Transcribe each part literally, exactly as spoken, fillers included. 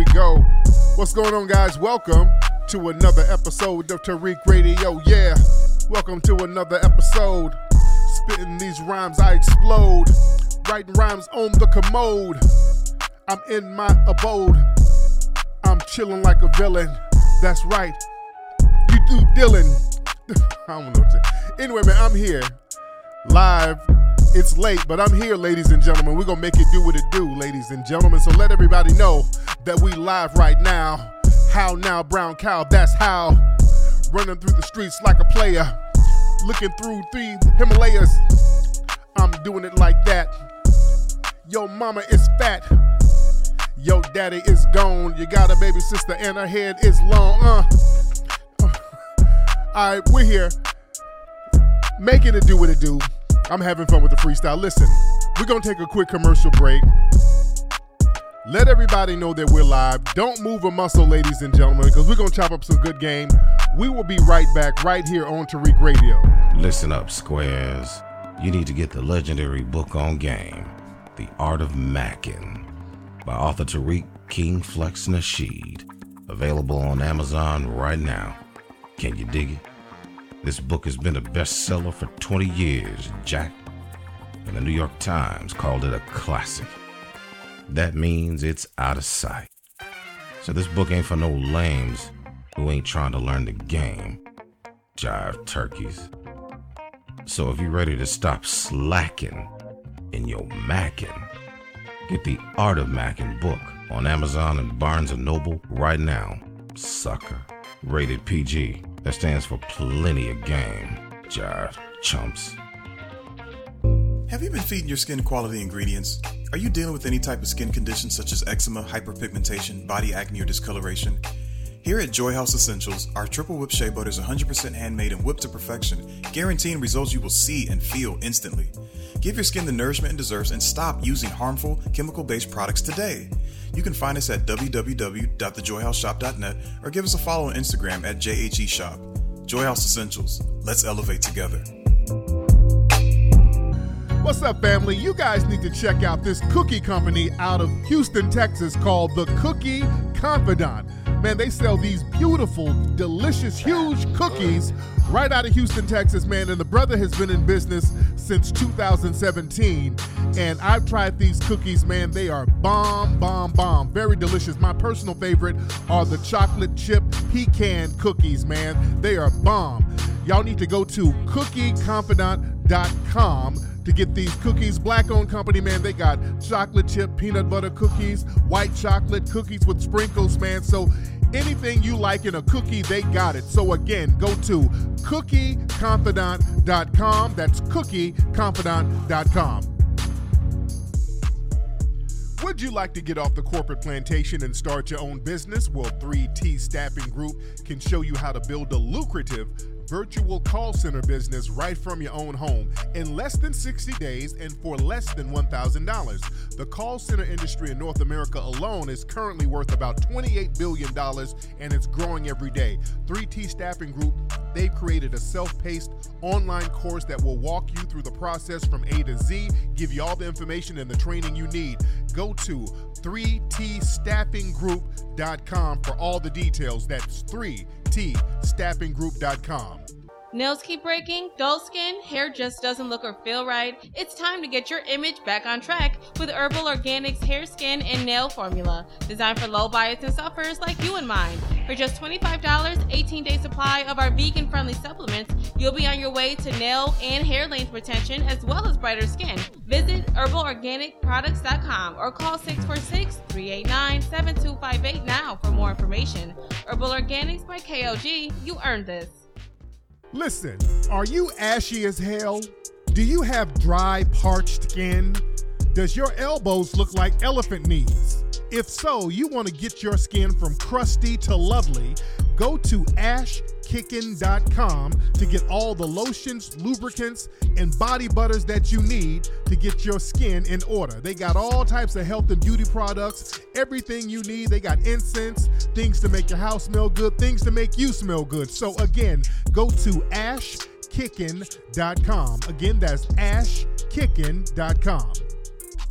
we go. What's going on, guys? Welcome to another episode of Tariq Radio. Yeah, welcome to another episode. Spitting these rhymes, I explode. Writing rhymes on the commode. I'm in my abode. I'm chilling like a villain. That's right. You do Dylan. I don't know what to. Anyway, man, I'm here live. It's late, but I'm here, ladies and gentlemen. We're going to make it do what it do, ladies and gentlemen. So let everybody know that we live right now. How now, brown cow? That's how. Running through the streets like a player. Looking through three Himalayas. I'm doing it like that. Yo, mama is fat. Yo, daddy is gone. You got a baby sister and her head is long. Uh. All right, we're here. Making it do what it do. I'm having fun with the freestyle. Listen, we're going to take a quick commercial break. Let everybody know that we're live. Don't move a muscle, ladies and gentlemen, because we're going to chop up some good game. We will be right back right here on Tariq Radio. Listen up, squares. You need to get the legendary book on game, The Art of Mackin, by author Tariq King Flex Nasheed. Available on Amazon right now. Can you dig it? This book has been a bestseller for twenty years, Jack, and the New York Times called it a classic. That means it's out of sight. So this book ain't for no lames who ain't trying to learn the game. Jive turkeys. So if you're ready to stop slacking in your mackin', get the Art of Mackin book on Amazon and Barnes and Noble right now. Sucker. Rated P G. That stands for plenty of game. Jive chumps. Have you been feeding your skin quality ingredients? Are you dealing with any type of skin condition such as eczema, hyperpigmentation, body acne, or discoloration? Here at Joy House Essentials, our triple whip shea butter is one hundred percent handmade and whipped to perfection, guaranteeing results you will see and feel instantly. Give your skin the nourishment it deserves and stop using harmful, chemical-based products today. You can find us at w w w dot the joy house shop dot net or give us a follow on Instagram at J H E Shop. Joy House Essentials. Let's elevate together. What's up, family? You guys need to check out this cookie company out of Houston, Texas called The Cookie Confidant. Man, they sell these beautiful, delicious, huge cookies right out of Houston, Texas, man. And the brother has been in business since two thousand seventeen. And I've tried these cookies, man. They are bomb, bomb, bomb. Very delicious. My personal favorite are the chocolate chip pecan cookies, man. They are bomb. Y'all need to go to cookie confidant dot com to get these cookies. Black-owned company, man. They got chocolate chip peanut butter cookies, white chocolate cookies with sprinkles, man. So anything you like in a cookie, they got it. So again, go to cookie confidant dot com. That's cookie confidant dot com. Would you like to get off the corporate plantation and start your own business? Well, three T Staffing Group can show you how to build a lucrative virtual call center business right from your own home in less than sixty days and for less than one thousand dollars. The call center industry in North America alone is currently worth about twenty-eight billion dollars and it's growing every day. three T Staffing Group, they've created a self-paced online course that will walk you through the process from A to Z, give you all the information and the training you need. Go to three T staffing group dot com for all the details. That's three T staffing group dot com. Nails keep breaking, dull skin, hair just doesn't look or feel right? It's time to get your image back on track with Herbal Organics Hair, Skin, and Nail Formula, designed for low bias and sufferers like you and mine. For just twenty-five dollars, eighteen-day supply of our vegan-friendly supplements, you'll be on your way to nail and hair length retention as well as brighter skin. Visit herbal organic products dot com or call six four six, three eight nine, seven two five eight now for more information. Herbal Organics by K O G, you earned this. Listen, are you ashy as hell? Do you have dry, parched skin? Does your elbows look like elephant knees? If so, you want to get your skin from crusty to lovely. Go to ash kickin dot com to get all the lotions, lubricants, and body butters that you need to get your skin in order. They got all types of health and beauty products, everything you need. They got incense, things to make your house smell good, things to make you smell good. So again, go to ash kickin dot com. Again, that's ash kickin dot com.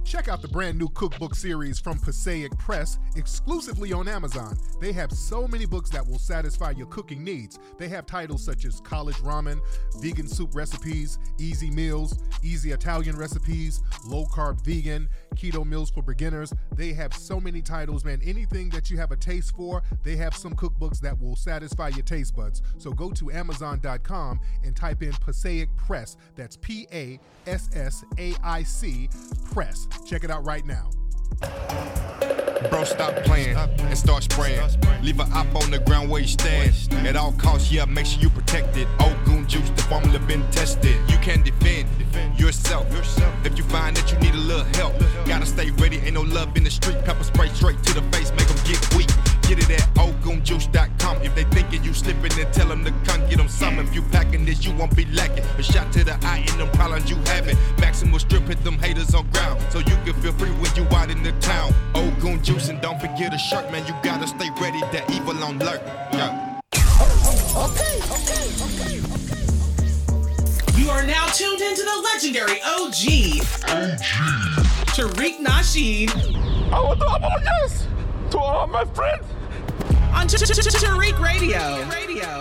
Check out the brand new cookbook series from Passaic Press exclusively on Amazon. They have so many books that will satisfy your cooking needs. They have titles such as College Ramen, Vegan Soup Recipes, Easy Meals, Easy Italian Recipes, Low Carb Vegan, Keto Meals for Beginners. They have so many titles, man. Anything that you have a taste for, they have some cookbooks that will satisfy your taste buds. So go to amazon dot com and type in Passaic Press. That's P A S S A I C Press. Check it out right now. Bro, stop playing and start spraying. Leave an op on the ground where you stand. At all costs, yeah, make sure you protect it. Old Goon Juice, the formula been tested. You can defend yourself if you find that you need a little help. Gotta stay ready, ain't no love in the street. Pepper spray straight to the face, make them get weak. Get it at old goon juice dot com. If they thinking you slipping, then tell them to come get them some. If you packing this, you won't be lacking. A shot to the eye in them problems you having. Maximal strip, hit them haters on ground. So you can feel free when you out in the town. Old Goon Juice, and don't forget a shirt, man. You gotta stay ready, that evil on alert. Yeah. Okay, okay, okay, okay. You are now tuned into the legendary O G. O G. Tariq Nasheed. I want to apologize to all my friends. On Tariq Radio. Radio.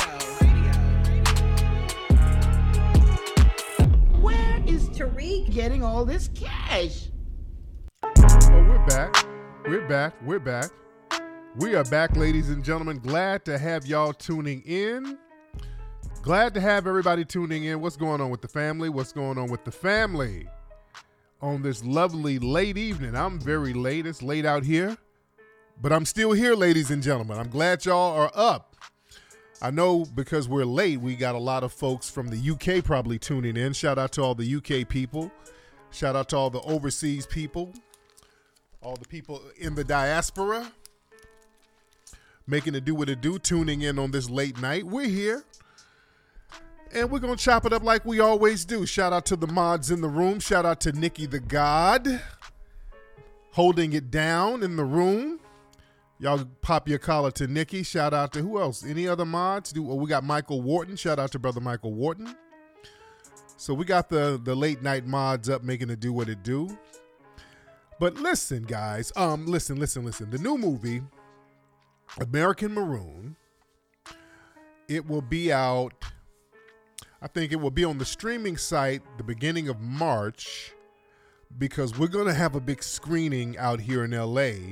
Where is Tariq getting all this cash? Oh, we're back. We're back. We're back. We are back, ladies and gentlemen. Glad to have y'all tuning in. Glad to have everybody tuning in. What's going on with the family? What's going on with the family on this lovely late evening? I'm very late. It's late out here, but I'm still here, ladies and gentlemen. I'm glad y'all are up. I know because we're late, we got a lot of folks from the U K probably tuning in. Shout out to all the U K people. Shout out to all the overseas people. All the people in the diaspora making it do what it do, tuning in on this late night. We're here, and we're going to chop it up like we always do. Shout out to the mods in the room. Shout out to Nikki the God, holding it down in the room. Y'all pop your collar to Nikki. Shout out to who else? Any other mods? Do, oh, we got Michael Wharton. Shout out to brother Michael Wharton. So we got the, the late night mods up making it do what it do. But listen, guys, um, listen, listen, listen. The new movie, American Maroon, it will be out, I think it will be on the streaming site the beginning of March, because we're going to have a big screening out here in L A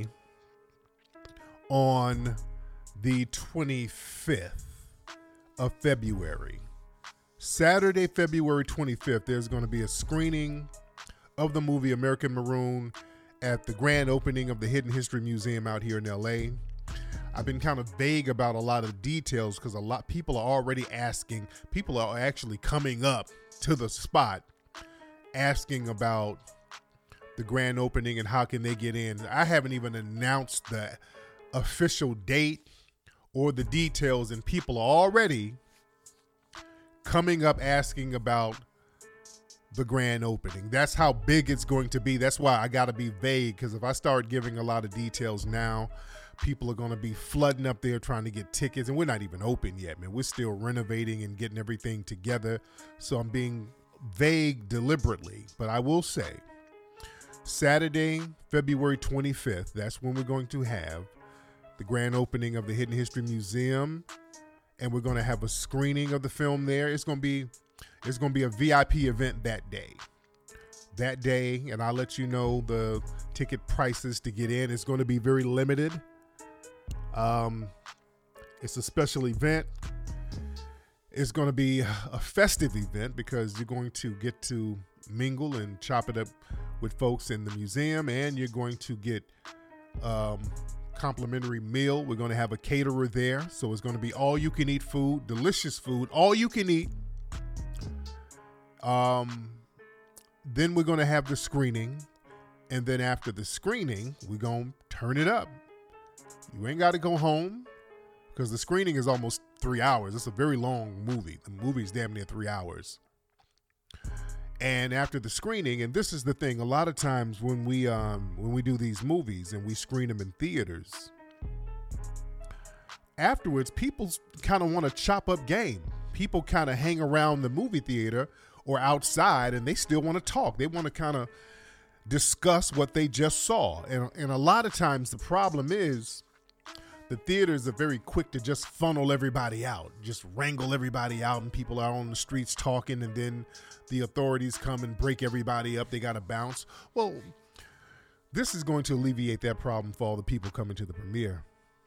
on the twenty-fifth of February. Saturday, February twenty-fifth, there's going to be a screening of the movie American Maroon at the grand opening of the Hidden History Museum out here in L A. I've been kind of vague about a lot of details because a lot people are already asking, people are actually coming up to the spot asking about the grand opening and how can they get in. I haven't even announced the official date or the details, and people are already coming up asking about the grand opening. That's how big it's going to be. That's why I got to be vague, because if I start giving a lot of details now, people are going to be flooding up there trying to get tickets, and we're not even open yet, man. We're still renovating and getting everything together, so I'm being vague deliberately. But I will say Saturday, February twenty-fifth, that's when we're going to have the grand opening of the Hidden History Museum, and we're going to have a screening of the film there. It's going to be it's going to be a V I P event that day. That day, and I'll let you know the ticket prices to get in. It's going to be very limited. Um, it's a special event. It's going to be a festive event because you're going to get to mingle and chop it up with folks in the museum, and you're going to get um, complimentary meal. We're going to have a caterer there, so it's going to be all you can eat food, delicious food, all you can eat. Um, then we're going to have the screening, and then after the screening, we're going to turn it up. You ain't got to go home because the screening is almost three hours. It's a very long movie. The movie is damn near three hours. And after the screening, and this is the thing, a lot of times when we um, when we do these movies and we screen them in theaters, afterwards, people kind of want to chop up game. People kind of hang around the movie theater or outside, and they still want to talk. They want to kind of discuss what they just saw. And, and a lot of times the problem is the theaters are very quick to just funnel everybody out, just wrangle everybody out, and people are on the streets talking, and then the authorities come and break everybody up. They got to bounce. Well, this is going to alleviate that problem for all the people coming to the premiere.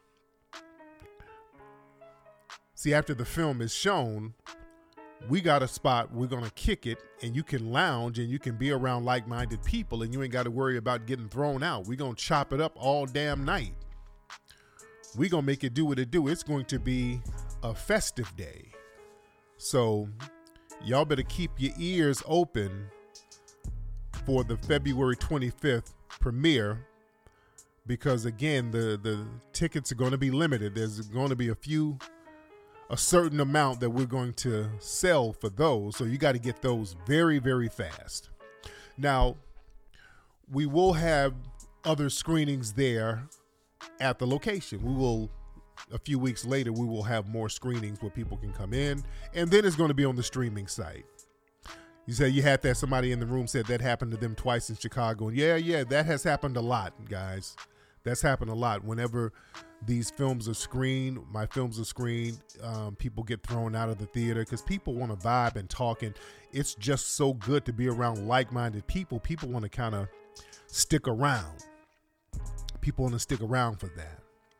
See, after the film is shown, we got a spot, we're going to kick it, and you can lounge and you can be around like-minded people, and you ain't got to worry about getting thrown out. We're going to chop it up all damn night. We're going to make it do what it do. It's going to be a festive day. So y'all better keep your ears open for the February twenty-fifth premiere, because again, the, the tickets are going to be limited. There's going to be a few, a certain amount that we're going to sell for those. So you got to get those very, very fast. Now, we will have other screenings there at the location. We will, a few weeks later, we will have more screenings where people can come in, and then it's going to be on the streaming site. You said you had that, somebody in the room said that happened to them twice in Chicago. And yeah, yeah, that has happened a lot, guys. That's happened a lot. Whenever these films are screened, my films are screened, um, people get thrown out of the theater because people want to vibe and talk, and it's just so good to be around like-minded people. People want to kind of stick around. People want to stick around for that.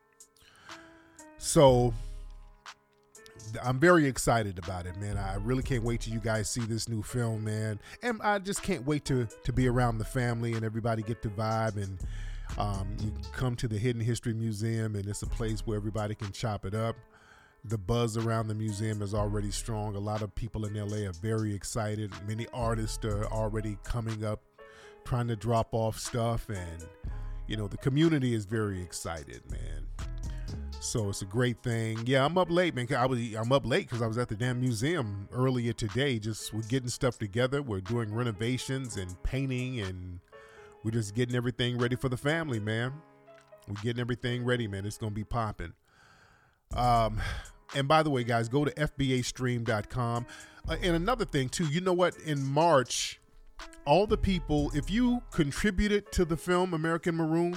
So I'm very excited about it, man. I really can't wait till you guys see this new film, man. And I just can't wait to to be around the family and everybody get to vibe. And um, you come to the Hidden History Museum, and it's a place where everybody can chop it up. The buzz around the museum is already strong. A lot of people in L A are very excited. Many artists are already coming up, trying to drop off stuff. And, you know, the community is very excited, man. So it's a great thing. Yeah, I'm up late, man. I was, I'm up late because I was at the damn museum earlier today. Just we're getting stuff together. We're doing renovations and painting, and we're just getting everything ready for the family, man. We're getting everything ready, man. It's going to be popping. Um, and by the way, guys, go to F B A stream dot com. Uh, and another thing, too, you know what? In March, all the people, if you contributed to the film American Maroon,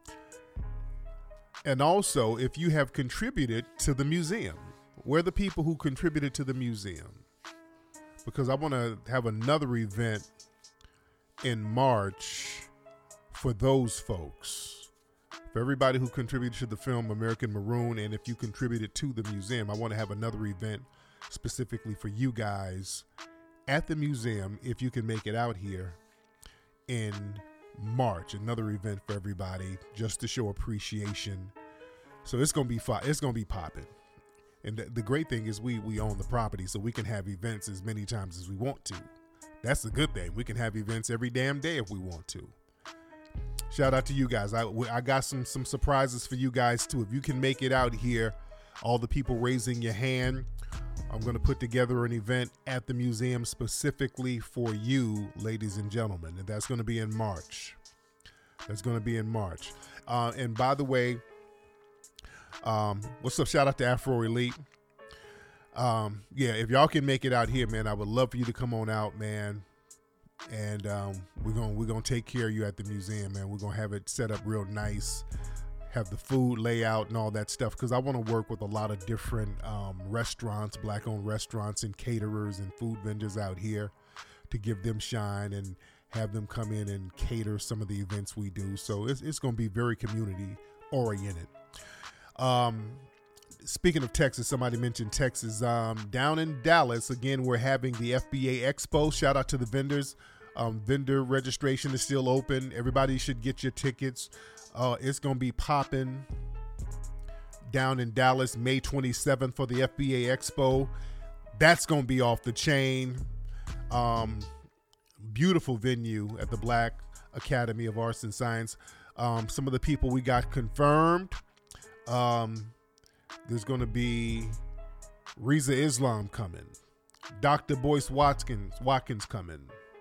and also, if you have contributed to the museum, we're the people who contributed to the museum. Because I want to have another event in March for those folks. For everybody who contributed to the film American Maroon, and if you contributed to the museum, I want to have another event specifically for you guys at the museum, if you can make it out here in March. Another event for everybody just to show appreciation. So it's gonna be fun. It's gonna be popping. And the, the great thing is we we own the property, so we can have events as many times as we want to. That's the good thing. We can have events every damn day if we want to. Shout out to you guys. I I got some some surprises for you guys too. If you can make it out here, all the people raising your hand, I'm going to put together an event at the museum specifically for you, ladies and gentlemen, and that's going to be in March. That's going to be in March. Uh, and by the way, um, what's up? Shout out to Afro Elite. Um, yeah, if y'all can make it out here, man, I would love for you to come on out, man. And um, we're gonna we're gonna take care of you at the museum, man. We're gonna have it set up real nice. Have the food layout and all that stuff, because I want to work with a lot of different um, restaurants, black-owned restaurants and caterers and food vendors out here to give them shine and have them come in and cater some of the events we do. So it's, it's going to be very community-oriented. Um, speaking of Texas, somebody mentioned Texas. Um, down in Dallas, again, we're having the F B A Expo. Shout out to the vendors. Um, vendor registration is still open. Everybody should get your tickets. Uh, it's going to be popping down in Dallas, May twenty-seventh for the F B A Expo. That's going to be off the chain. Um, beautiful venue at the Black Academy of Arts and Science. Um, some of the people we got confirmed. Um, there's going to be Reza Islam coming. Doctor Boyce Watkins, Watkins coming.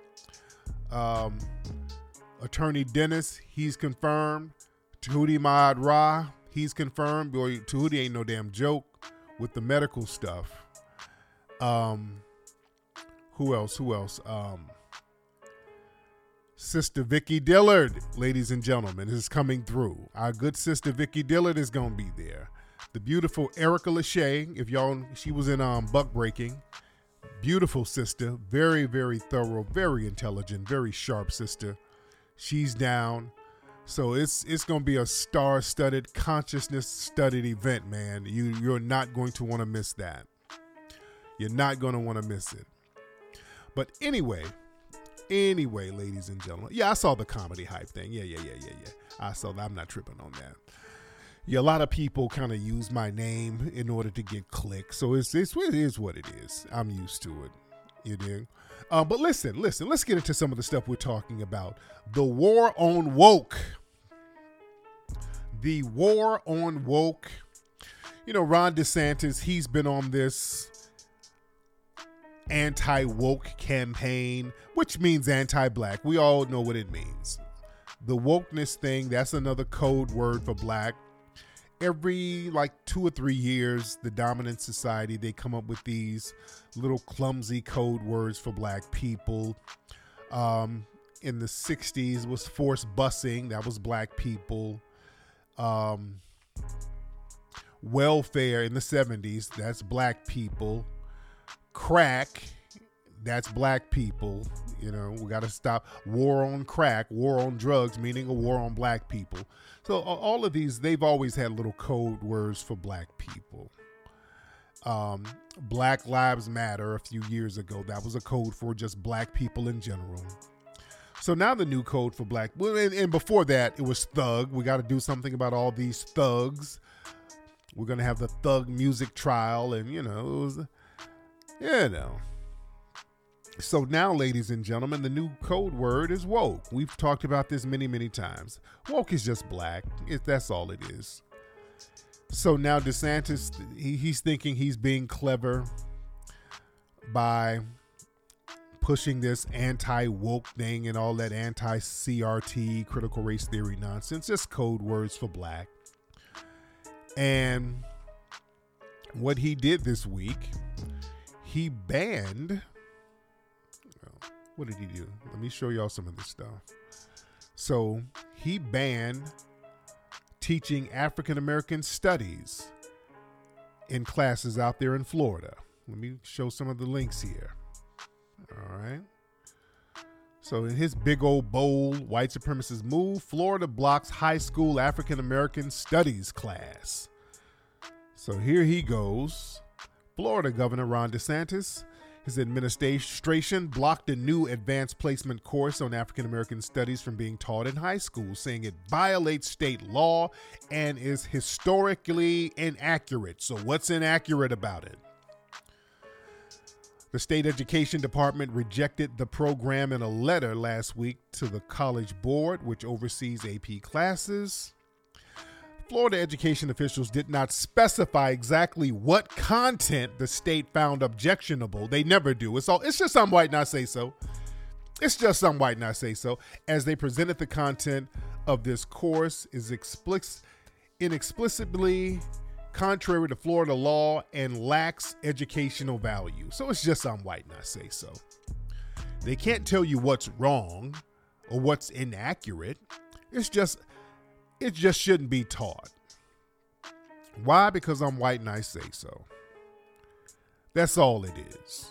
Um, Attorney Dennis, he's confirmed. Tahuti Maad Ra, he's confirmed. Boy, Tahuti ain't no damn joke with the medical stuff. Um, who else? Who else? Um, Sister Vicky Dillard, ladies and gentlemen, is coming through. Our good sister Vicky Dillard is going to be there. The beautiful Erica Lachey, if y'all, she was in um, Buck Breaking. Beautiful sister, very, very thorough, very intelligent, very sharp sister. She's down. So it's it's going to be a star-studded, consciousness-studded event, man. You, you're not going to want to miss that. You're not going to want to miss it. But anyway, anyway, ladies and gentlemen. Yeah, I saw the comedy hype thing. Yeah, yeah, yeah, yeah, yeah. I saw that. I'm not tripping on that. Yeah, a lot of people kind of use my name in order to get clicks. So it's, it's it is what it is. I'm used to it. You dig? Uh, but listen, listen. Let's get into some of the stuff we're talking about. The war on woke. The war on woke. You know, Ron DeSantis, he's been on this anti-woke campaign, which means anti-black. We all know what it means. The wokeness thing, that's another code word for black. Every like two or three years, the dominant society, they come up with these little clumsy code words for black people. Um, in the sixties, it was forced busing. That was black people. Um, welfare in the seventies, that's black people. Crack, that's black people. You know, we got to stop. War on crack, war on drugs, meaning a war on black people. So all of these, they've always had little code words for black people. Um, Black Lives Matter a few years ago, that was a code for just black people in general. So now the new code for black, well, and, and before that, it was thug. We got to do something about all these thugs. We're going to have the thug music trial, and, you know, it was, you know. So now, ladies and gentlemen, the new code word is woke. We've talked about this many, many times. Woke is just black. It, that's all it is. So now DeSantis, he, he's thinking he's being clever by pushing this anti-woke thing and all that anti-C R T, critical race theory nonsense, just code words for black. And what he did this week, he banned... What did he do? Let me show y'all some of this stuff. So he banned teaching African American studies in classes out there in Florida. Let me show some of the links here. All right. So in his big old bold white supremacist move, Florida blocks high school African American studies class. So here he goes. Florida Governor Ron DeSantis, his administration blocked a new advanced placement course on African American studies from being taught in high school, saying it violates state law and is historically inaccurate. So what's inaccurate about it? The state education department rejected the program in a letter last week to the College Board, which oversees A P classes. Florida education officials did not specify exactly what content the state found objectionable. They never do. It's all. It's just some white not say so. It's just some white not say so. As they presented the content of this course is explicit, inexplicably contrary to Florida law and lacks educational value. So it's just some white not say so. They can't tell you what's wrong or what's inaccurate. It's just. It just shouldn't be taught. Why? Because I'm white and I say so. That's all it is.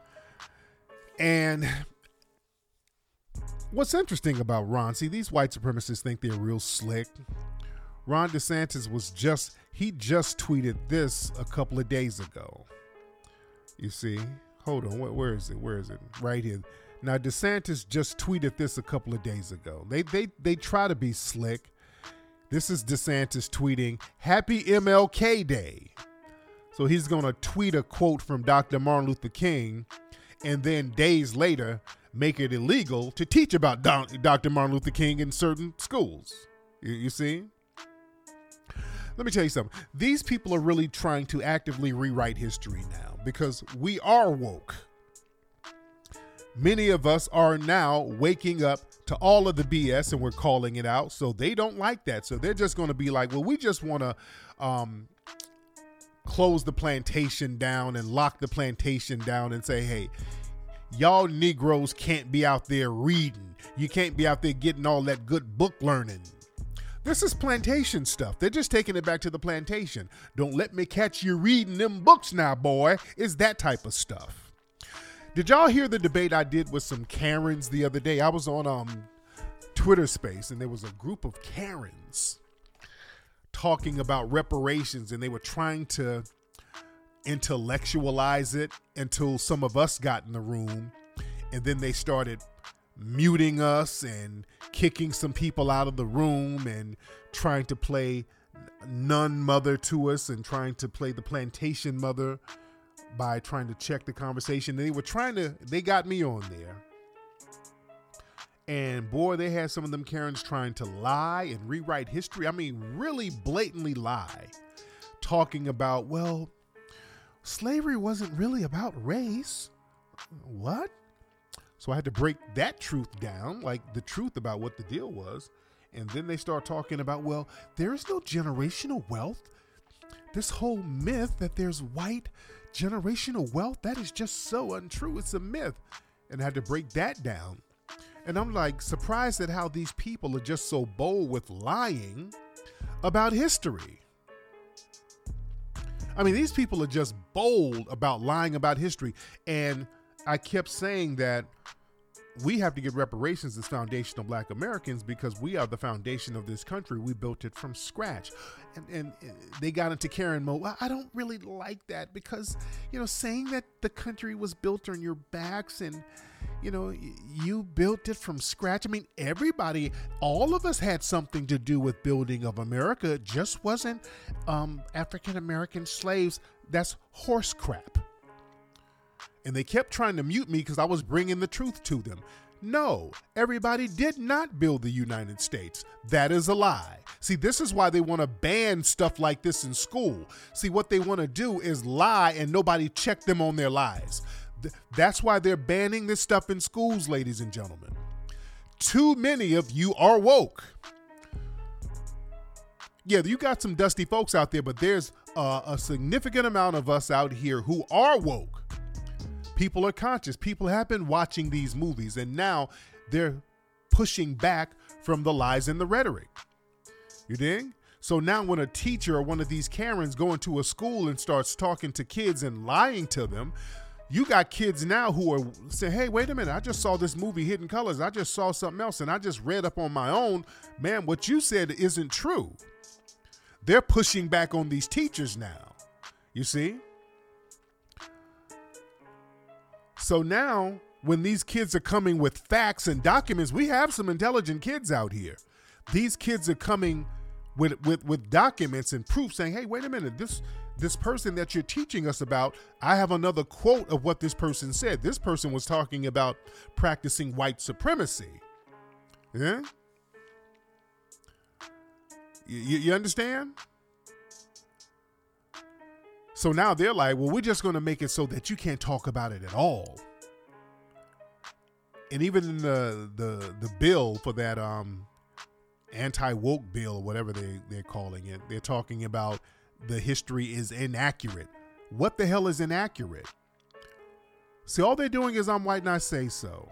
And what's interesting about Ron, see, these white supremacists think they're real slick. Ron DeSantis was just, he just tweeted this a couple of days ago. You see? Hold on, where, where is it? Where is it? Right here. Now, DeSantis just tweeted this a couple of days ago. They they they try to be slick. This is DeSantis tweeting, "Happy M L K Day." So he's going to tweet a quote from Doctor Martin Luther King and then days later make it illegal to teach about Doctor Martin Luther King in certain schools. You, you see? Let me tell you something. These people are really trying to actively rewrite history now because we are woke. Many of us are now waking up to all of the B S and we're calling it out. So they don't like that. So they're just going to be like, well, we just want to um, close the plantation down and lock the plantation down and say, hey, y'all Negroes can't be out there reading. You can't be out there getting all that good book learning. This is plantation stuff. They're just taking it back to the plantation. Don't let me catch you reading them books now, boy. It's that type of stuff. Did y'all hear the debate I did with some Karens the other day? I was on um Twitter Space, and there was a group of Karens talking about reparations, and they were trying to intellectualize it until some of us got in the room, and then they started muting us and kicking some people out of the room and trying to play nun mother to us and trying to play the plantation mother by trying to check the conversation. They were trying to, they got me on there. And boy, they had some of them Karens trying to lie and rewrite history. I mean, really blatantly lie. Talking about, well, slavery wasn't really about race. What? So I had to break that truth down, like the truth about what the deal was. And then they start talking about, well, there is no generational wealth. This whole myth that there's white generational wealth, that is just so untrue. It's a myth. And I had to break that down. And I'm like surprised at how these people are just so bold with lying about history. I mean, these people are just bold about lying about history. And I kept saying that we have to get reparations as foundational Black Americans because we are the foundation of this country. We built it from scratch. And, and they got into Karen mode. Well, I don't really like that because, you know, saying that the country was built on your backs and, you know, you built it from scratch. I mean, everybody, all of us had something to do with building of America. It just wasn't um, African-American slaves. That's horse crap. And they kept trying to mute me because I was bringing the truth to them. No, everybody did not build the United States. That is a lie. See, this is why they want to ban stuff like this in school. See, what they want to do is lie and nobody check them on their lies. Th- that's why they're banning this stuff in schools, ladies and gentlemen. Too many of you are woke. Yeah, you got some dusty folks out there, but there's uh, a significant amount of us out here who are woke. People are conscious. People have been watching these movies, and now they're pushing back from the lies and the rhetoric. You dig? So now when a teacher or one of these Karens go into a school and starts talking to kids and lying to them, you got kids now who are saying, hey, wait a minute, I just saw this movie, Hidden Colors. I just saw something else, and I just read up on my own. Man, what you said isn't true. They're pushing back on these teachers now. You see? So now, when these kids are coming with facts and documents, we have some intelligent kids out here. These kids are coming with with, with documents and proof saying, hey, wait a minute, this this person that you're teaching us about, I have another quote of what this person said. This person was talking about practicing white supremacy. Yeah? You, you understand? So now they're like, well, we're just going to make it so that you can't talk about it at all. And even in the the the bill for that um, anti-woke bill or whatever they, they're calling it, they're talking about the history is inaccurate. What the hell is inaccurate? See, all they're doing is I'm white and I say so.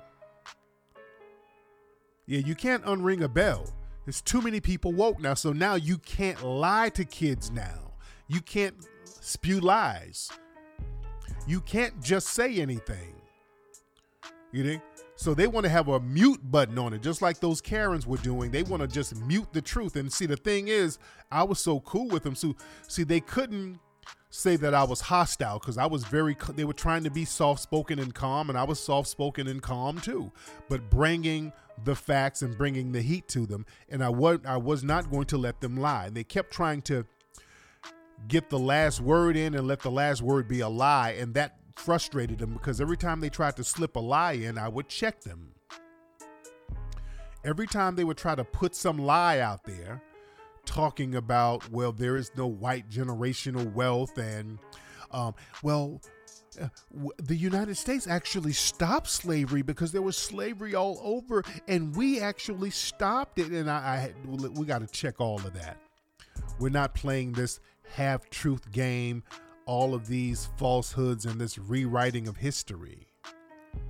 Yeah, you can't unring a bell. There's too many people woke now. So now you can't lie to kids now. You can't spew lies. You can't just say anything. You think? So they want to have a mute button on it, just like those Karens were doing. They want to just mute the truth. And see, the thing is, I was so cool with them. So see, they couldn't say that I was hostile because I was very, they were trying to be soft-spoken and calm, and I was soft-spoken and calm too. But bringing the facts and bringing the heat to them, and I was, I was not going to let them lie. And they kept trying to get the last word in and let the last word be a lie, and that frustrated them because every time they tried to slip a lie in, I would check them. Every time they would try to put some lie out there talking about, well, there is no white generational wealth and um, well, uh, w- the United States actually stopped slavery because there was slavery all over and we actually stopped it. And I, I had, we got to check all of that. We're not playing this half-truth game, all of these falsehoods and this rewriting of history.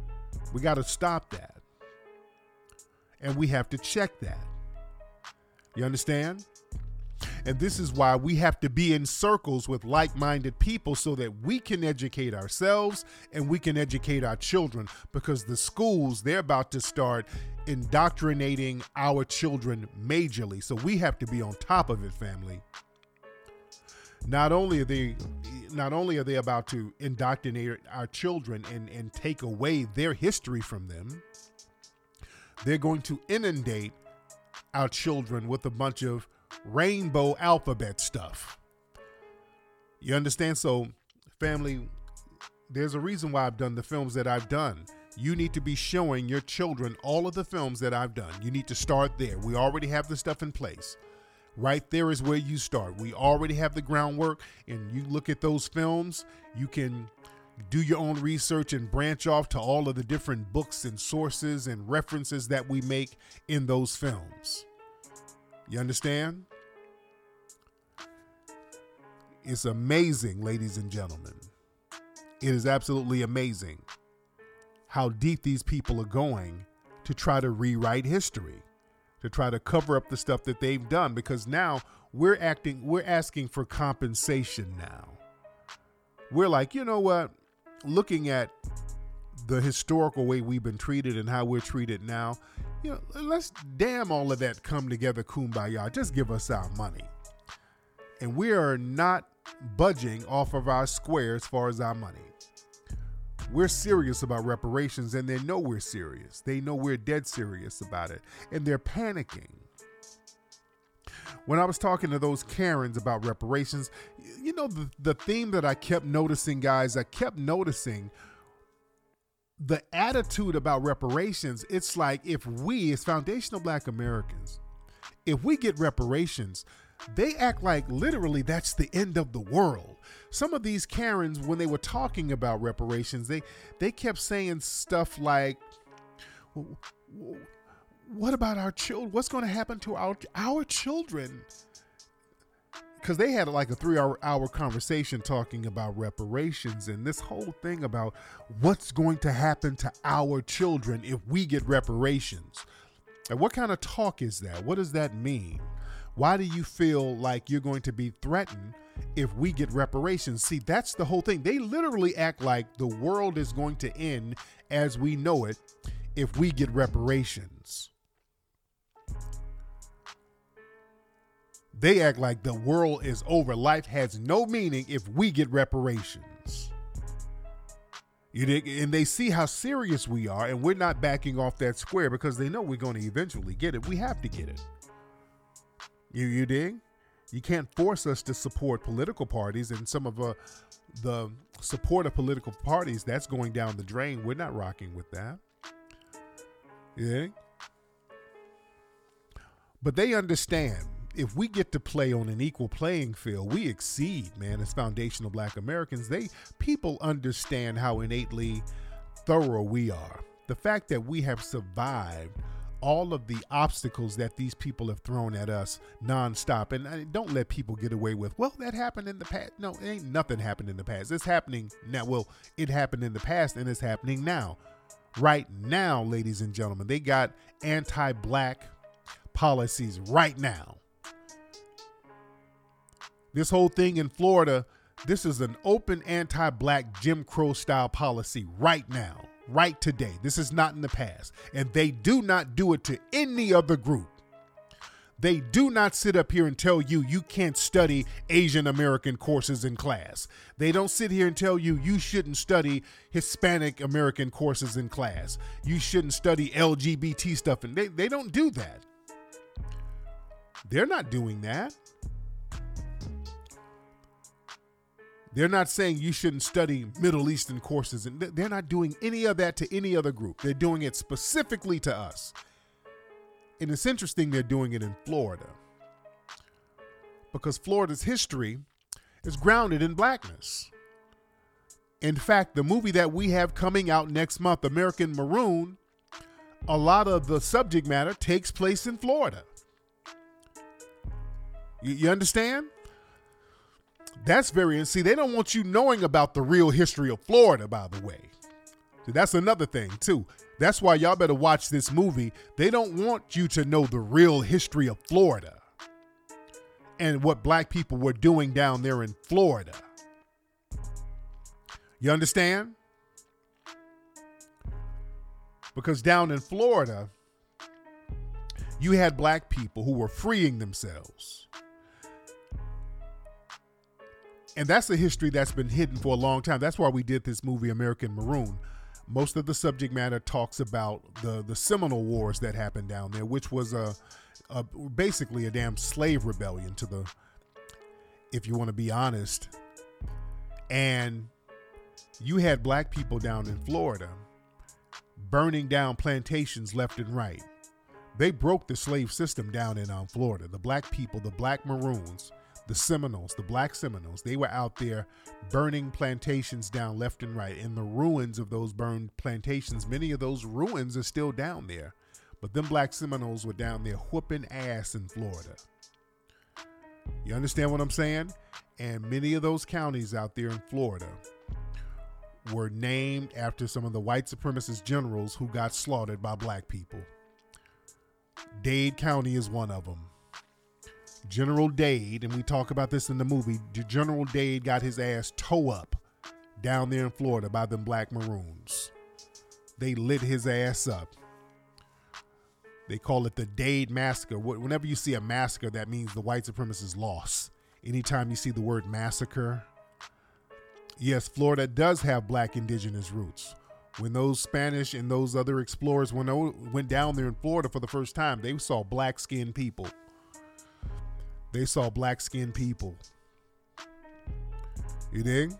We got to stop that. And we have to check that. You understand? And this is why we have to be in circles with like-minded people so that we can educate ourselves and we can educate our children, because the schools, they're about to start indoctrinating our children majorly. So we have to be on top of it, family. Not only are they, not only are they about to indoctrinate our children and, and take away their history from them, they're going to inundate our children with a bunch of rainbow alphabet stuff. You understand? So, family, there's a reason why I've done the films that I've done. You need to be showing your children all of the films that I've done. You need to start there. We already have the stuff in place. Right there is where you start. We already have the groundwork, and you look at those films, you can do your own research and branch off to all of the different books and sources and references that we make in those films. You understand? It's amazing, ladies and gentlemen. It is absolutely amazing how deep these people are going to try to rewrite history, to try to cover up the stuff that they've done, because now we're acting, we're asking for compensation now. We're like, you know what? Looking at the historical way we've been treated and how we're treated now, you know, let's damn all of that come together, kumbaya. Just give us our money. And we are not budging off of our square as far as our money. We're serious about reparations, and they know we're serious. They know we're dead serious about it, and they're panicking. When I was talking to those Karens about reparations, you know, the, the theme that I kept noticing, guys, I kept noticing the attitude about reparations. It's like, if we, as foundational Black Americans, if we get reparations, they act like literally that's the end of the world. Some of these Karens, when they were talking about reparations, they, they kept saying stuff like, what about our children? What's going to happen to our, our children? Because they had like a three hour, hour conversation talking about reparations and this whole thing about what's going to happen to our children if we get reparations. And what kind of talk is that? What does that mean? Why do you feel like you're going to be threatened if we get reparations? See, that's the whole thing. They literally act like the world is going to end as we know it if we get reparations. They act like the world is over. Life has no meaning if we get reparations. You dig? And they see how serious we are, and we're not backing off that square because they know we're going to eventually get it. We have to get it. You, you dig? You can't force us to support political parties, and some of uh, the support of political parties, that's going down the drain. We're not rocking with that. You dig? But they understand. If we get to play on an equal playing field, we exceed, man, as foundational Black Americans. They people understand how innately thorough we are. The fact that we have survived all of the obstacles that these people have thrown at us nonstop. And I, don't let people get away with, well, that happened in the past. No, it ain't nothing happened in the past. It's happening now. Well, it happened in the past and it's happening now. Right now, ladies and gentlemen, they got anti-Black policies right now. This whole thing in Florida, this is an open anti-Black Jim Crow style policy right now, right today. This is not in the past. And they do not do it to any other group. They do not sit up here and tell you you can't study Asian American courses in class. They don't sit here and tell you you shouldn't study Hispanic American courses in class. You shouldn't study L G B T stuff. And they, they don't do that. They're not doing that. They're not saying you shouldn't study Middle Eastern courses, and they're not doing any of that to any other group. They're doing it specifically to us. And it's interesting they're doing it in Florida, because Florida's history is grounded in Blackness. In fact, the movie that we have coming out next month, American Maroon, a lot of the subject matter takes place in Florida. You, you understand? That's very, and see, they don't want you knowing about the real history of Florida, by the way. So that's another thing, too. That's why y'all better watch this movie. They don't want you to know the real history of Florida and what black people were doing down there in Florida. You understand? Because down in Florida, you had black people who were freeing themselves. And that's a history that's been hidden for a long time. That's why we did this movie, American Maroon. Most of the subject matter talks about the, the Seminole Wars that happened down there, which was a, a basically a damn slave rebellion to the, if you want to be honest. And you had black people down in Florida burning down plantations left and right. They broke the slave system down in um, Florida. The black people, the black Maroons, the Seminoles, the black Seminoles, they were out there burning plantations down left and right. In the ruins of those burned plantations, many of those ruins are still down there. But them black Seminoles were down there whooping ass in Florida. You understand what I'm saying? And many of those counties out there in Florida were named after some of the white supremacist generals who got slaughtered by black people. Dade County is one of them. General Dade, and we talk about this in the movie, General Dade got his ass toe up down there in Florida by them black Maroons. They lit his ass up. They call it the Dade Massacre. Whenever you see a massacre, that means the white supremacists lost. Anytime you see the word massacre, yes, Florida does have black indigenous roots. When those Spanish and those other explorers went, went down there in Florida for the first time, they saw black-skinned people. They saw black-skinned people. You dig?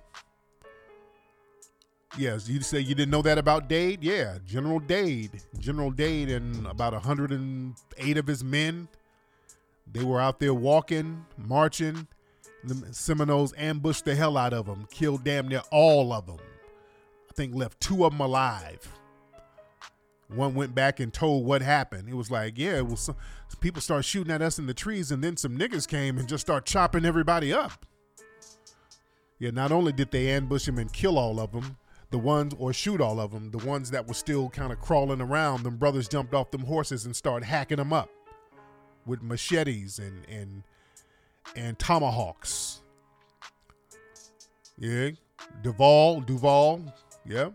Yes, you say you didn't know that about Dade? Yeah, General Dade. General Dade and about one hundred eight of his men, they were out there walking, marching. The Seminoles ambushed the hell out of them, killed damn near all of them. I think left two of them alive. One went back and told what happened. It was like, yeah, it was some, people started shooting at us in the trees, and then some niggas came and just started chopping everybody up. Yeah, not only did they ambush him and kill all of them, the ones, or shoot all of them, the ones that were still kind of crawling around, them brothers jumped off them horses and started hacking them up with machetes and and and tomahawks. Yeah, Duval, Duval, yeah.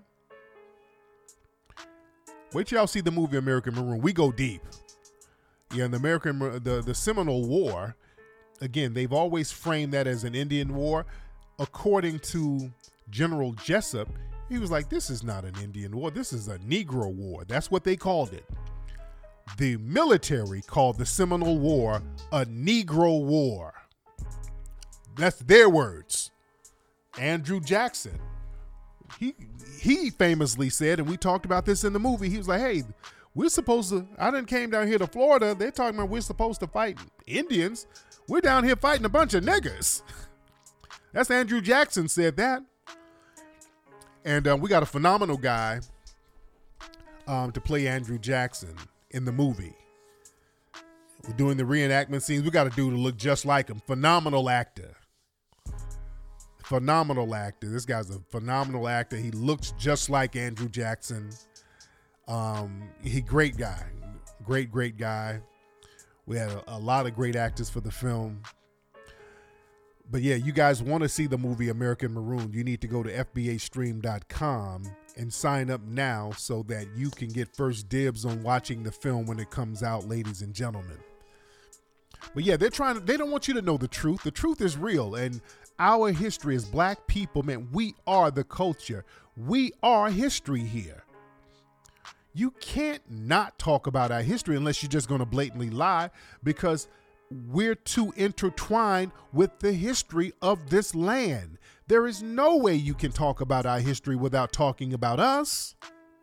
Wait till y'all see the movie American Maroon. We go deep. Yeah, in the American, the, the Seminole War, again, they've always framed that as an Indian war. According to General Jessup, he was like, this is not an Indian war. This is a Negro war. That's what they called it. The military called the Seminole War a Negro war. That's their words. Andrew Jackson, he he famously said, and we talked about this in the movie, he was like, hey, we're supposed to, I done came down here to Florida. They're talking about we're supposed to fight Indians. We're down here fighting a bunch of niggas. That's Andrew Jackson said that. And uh, we got a phenomenal guy um, to play Andrew Jackson in the movie. We're doing the reenactment scenes. We got a dude to look just like him. Phenomenal actor. Phenomenal actor. This guy's a phenomenal actor. He looks just like Andrew Jackson. Um, he great guy. Great, great guy. We had a, a lot of great actors for the film. But yeah, you guys want to see the movie American Maroon, you need to go to F B A stream dot com and sign up now so that you can get first dibs on watching the film when it comes out, ladies and gentlemen. But yeah, they're trying to, they don't want you to know the truth. The truth is real. And our history as black people, man, we are the culture. We are history here. You can't not talk about our history unless you're just going to blatantly lie, because we're too intertwined with the history of this land. There is no way you can talk about our history without talking about us.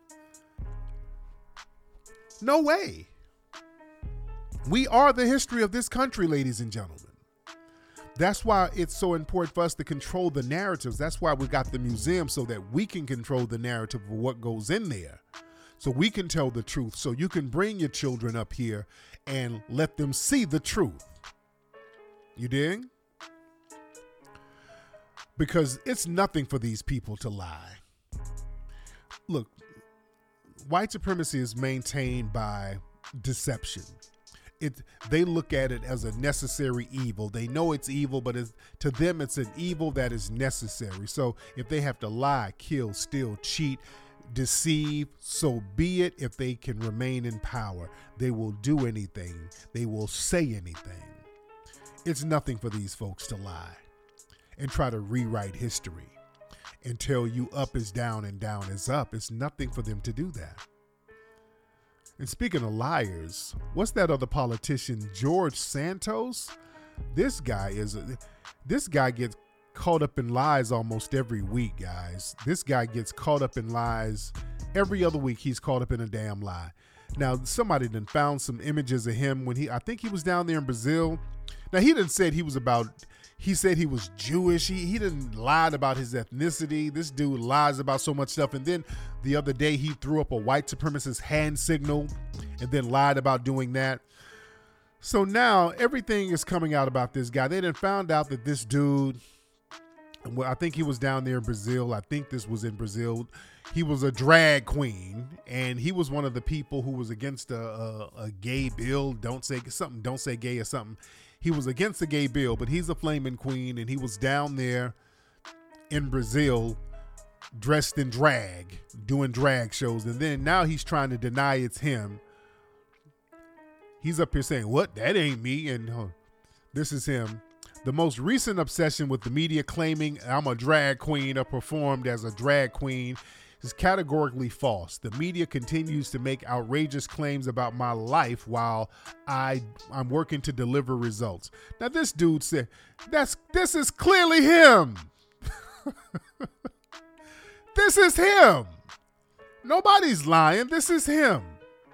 No way. We are the history of this country, ladies and gentlemen. That's why it's so important for us to control the narratives. That's why we got the museum, so that we can control the narrative of what goes in there. So we can tell the truth. So you can bring your children up here and let them see the truth. You dig? Because it's nothing for these people to lie. look, white supremacy is maintained by deception. It, they look at it as a necessary evil. They know it's evil, but it's, to them, it's an evil that is necessary. So if they have to lie, kill, steal, cheat, deceive, so be it. If they can remain in power, they will do anything. They will say anything. It's nothing for these folks to lie and try to rewrite history and tell you up is down and down is up. It's nothing for them to do that. And speaking of liars, what's that other politician, George Santos? This guy is, a, this guy gets caught up in lies almost every week, guys. This guy gets caught up in lies every other week. He's caught up in a damn lie. Now, somebody done found some images of him when he, I think he was down there in Brazil. Now, he didn't say he was about, he said he was Jewish. He, he didn't lie about his ethnicity. This dude lies about so much stuff. And then the other day he threw up a white supremacist hand signal and then lied about doing that. So now everything is coming out about this guy. They done found out that this dude, well, I think he was down there in Brazil. I think this was in Brazil. He was a drag queen, and he was one of the people who was against a, a, a gay bill. Don't say something. Don't say gay or something. He was against the gay bill, but he's a flaming queen, and he was down there in Brazil dressed in drag, doing drag shows. And then now he's trying to deny it's him. He's up here saying, what? That ain't me. And huh, this is him. The most recent obsession with the media claiming I'm a drag queen or performed as a drag queen is categorically false. The media continues to make outrageous claims about my life while I, I'm working to deliver results. Now, this dude said, "That's this is clearly him. This is him. Nobody's lying. This is him.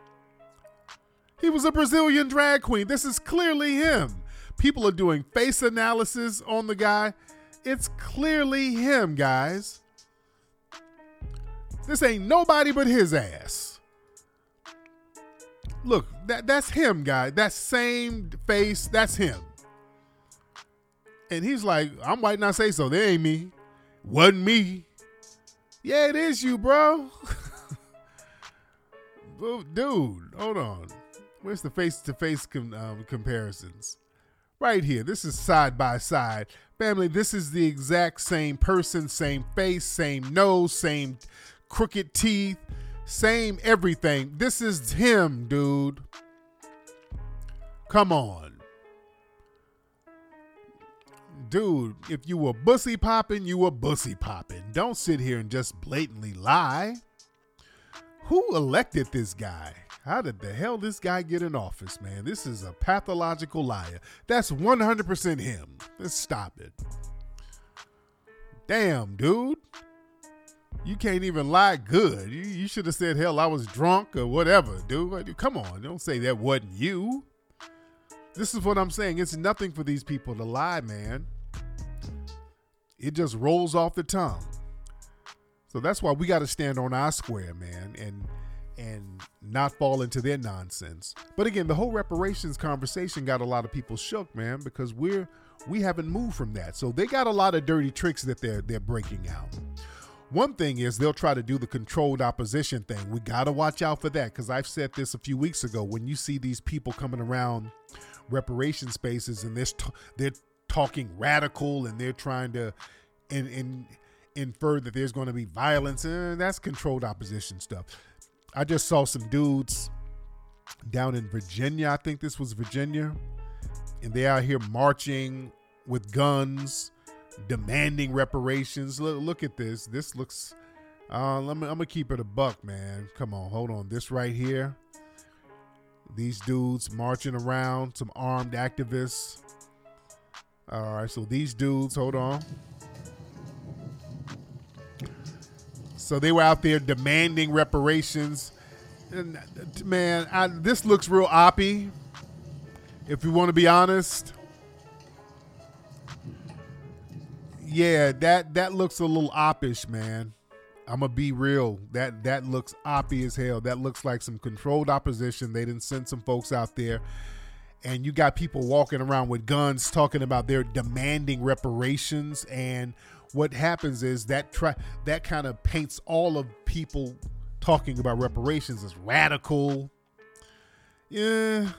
He was a Brazilian drag queen. This is clearly him. People are doing face analysis on the guy. It's clearly him, guys. This ain't nobody but his ass. Look, that that's him, guy. That same face, that's him. And he's like, I'm white and I say so. That ain't me. Wasn't me. Yeah, it is you, bro. Dude, hold on. Where's the face-to-face com- um, comparisons? Right here. This is side by side. Family, this is the exact same person, same face, same nose, same crooked teeth, same everything. This is him, dude. Come on. Dude, if you were bussy popping, you were bussy popping. Don't sit here and just blatantly lie. Who elected this guy? How did the hell this guy get in office, man? This is a pathological liar. That's one hundred percent him. Let's stop it. Damn, dude. You can't even lie good. You, you should have said, hell, I was drunk or whatever, dude. Come on, don't say that wasn't you. This is what I'm saying. It's nothing for these people to lie, man. It just rolls off the tongue. So that's why we got to stand on our square, man, and and not fall into their nonsense. But again, the whole reparations conversation got a lot of people shook, man, because we're we haven't moved from that. So they got a lot of dirty tricks that they're they're breaking out. One thing is they'll try to do the controlled opposition thing. We got to watch out for that, because I've said this a few weeks ago. When you see these people coming around reparation spaces and they're, t- they're talking radical and they're trying to in, in, infer that there's going to be violence, and that's controlled opposition stuff. I just saw some dudes down in Virginia. I think this was Virginia. And they're out here marching with guns, demanding reparations. Look, look at this. This looks, uh, let me, I'm going to keep it a buck, man. Come on, hold on. This right here. These dudes marching around, some armed activists. All right, so these dudes, hold on. So they were out there demanding reparations. And man, I, this looks real oppy, if you want to be honest. Yeah, that, that looks a little oppish, man. I'm going to be real. That that looks oppy as hell. That looks like some controlled opposition. They didn't send some folks out there. and you got people walking around with guns talking about they're demanding reparations. And what happens is that try, that kind of paints all of people talking about reparations as radical. Yeah.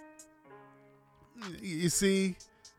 You see,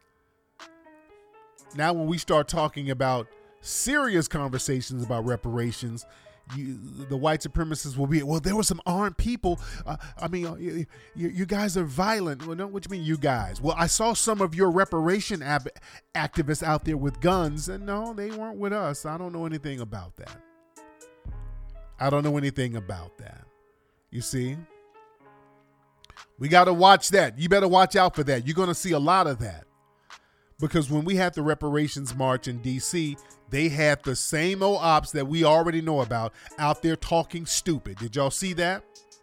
now when we start talking about serious conversations about reparations, you, the white supremacists will be, well, there were some armed people. Uh, I mean, uh, you, you guys are violent. Well, no, what do you mean, you guys? Well, I saw some of your reparation ab- activists out there with guns, and no, they weren't with us. I don't know anything about that. I don't know anything about that. You see? We got to watch that. You better watch out for that. You're going to see a lot of that. Because when we had the reparations march in D C, they had the same old ops that we already know about out there talking stupid. Did y'all see that?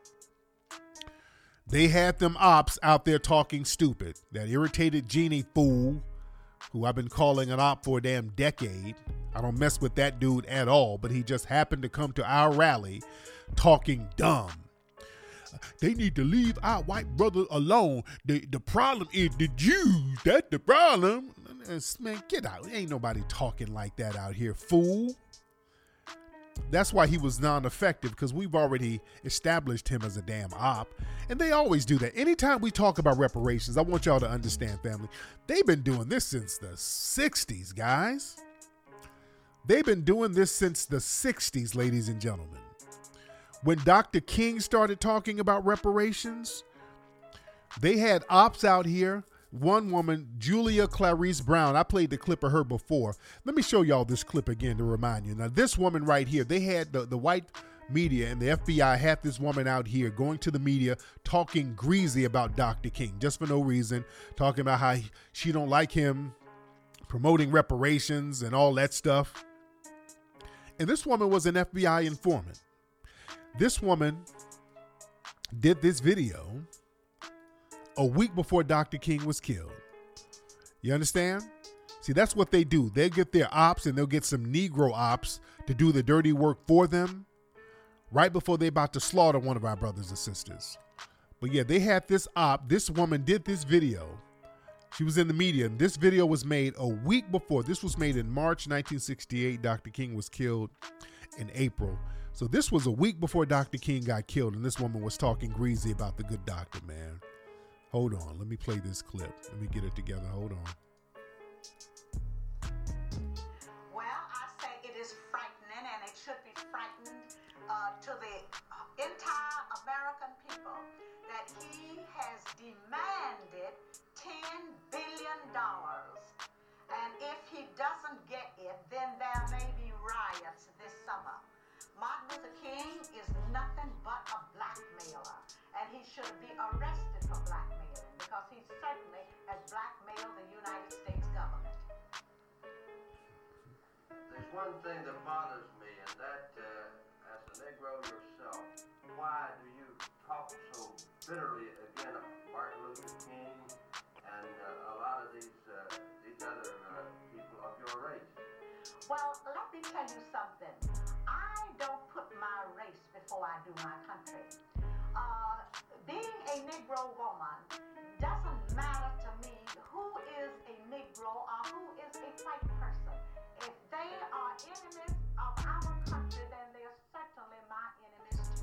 They had them ops out there talking stupid. That irritated Genie fool, who I've been calling an op for a damn decade. I don't mess with that dude at all, but he just happened to come to our rally talking dumb. They need to leave our white brothers alone. The the problem is the Jews. That's the problem. Man, get out. Ain't nobody talking like that out here, fool. That's why he was non-effective, because we've already established him as a damn op. And they always do that. Anytime we talk about reparations, I want y'all to understand, family, they've been doing this since the sixties, guys. They've been doing this since the sixties, ladies and gentlemen. When Doctor King started talking about reparations, they had ops out here. One woman, Julia Clarice Brown, I played the clip of her before. Let me show y'all this clip again to remind you. Now, this woman right here, they had the, the white media and the F B I had this woman out here going to the media talking greasy about Doctor King, just for no reason, talking about how he, she don't like him, promoting reparations and all that stuff. And this woman was an F B I informant. This woman did this video a week before Doctor King was killed. You understand? See, that's what they do. They get their ops and they'll get some Negro ops to do the dirty work for them right before they're about to slaughter one of our brothers and sisters. But yeah, they had this op. This woman did this video. She was in the media, and this video was made a week before. This was made in March nineteen sixty-eight. Doctor King was killed in April. So this was a week before Doctor King got killed, and this woman was talking greasy about the good doctor, man. Hold on. Let me play this clip. Let me get it together. Hold on. Well, I say it is frightening, and it should be frightened uh, to the entire American people that he has demanded ten billion dollars. And if he doesn't get it, then there may be riots this summer. Martin Luther King is nothing but a blackmailer, and he should be arrested for blackmailing because he certainly has blackmailed the United States government. There's one thing that bothers me, and that, uh, as a Negro yourself, why do you talk so bitterly again of Martin Luther King and uh, a lot of these uh, these other uh, people of your race? Well, let me tell you something. I don't put my race before I do my country. Uh, being a Negro woman doesn't matter to me who is a Negro or who is a white person. If they are enemies of our country, then they are certainly my enemies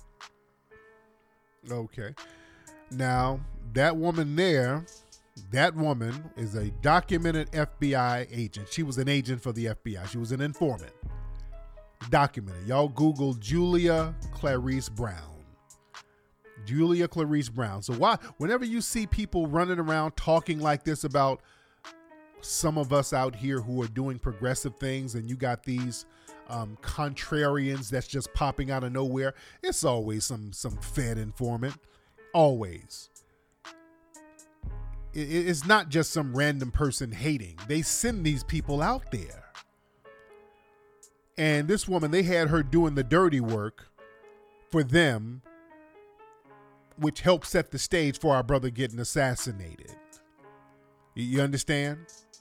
too. Okay. Now, that woman there, that woman is a documented F B I agent. She was an agent for the F B I. She was an informant. Documented. Y'all Google Julia Clarice Brown. Julia Clarice Brown. So why, whenever you see people running around talking like this about some of us out here who are doing progressive things, and you got these um, contrarians that's just popping out of nowhere, it's always some some Fed informant. Always. It, it's not just some random person hating. They send these people out there. And this woman, they had her doing the dirty work for them, which helped set the stage for our brother getting assassinated. You understand?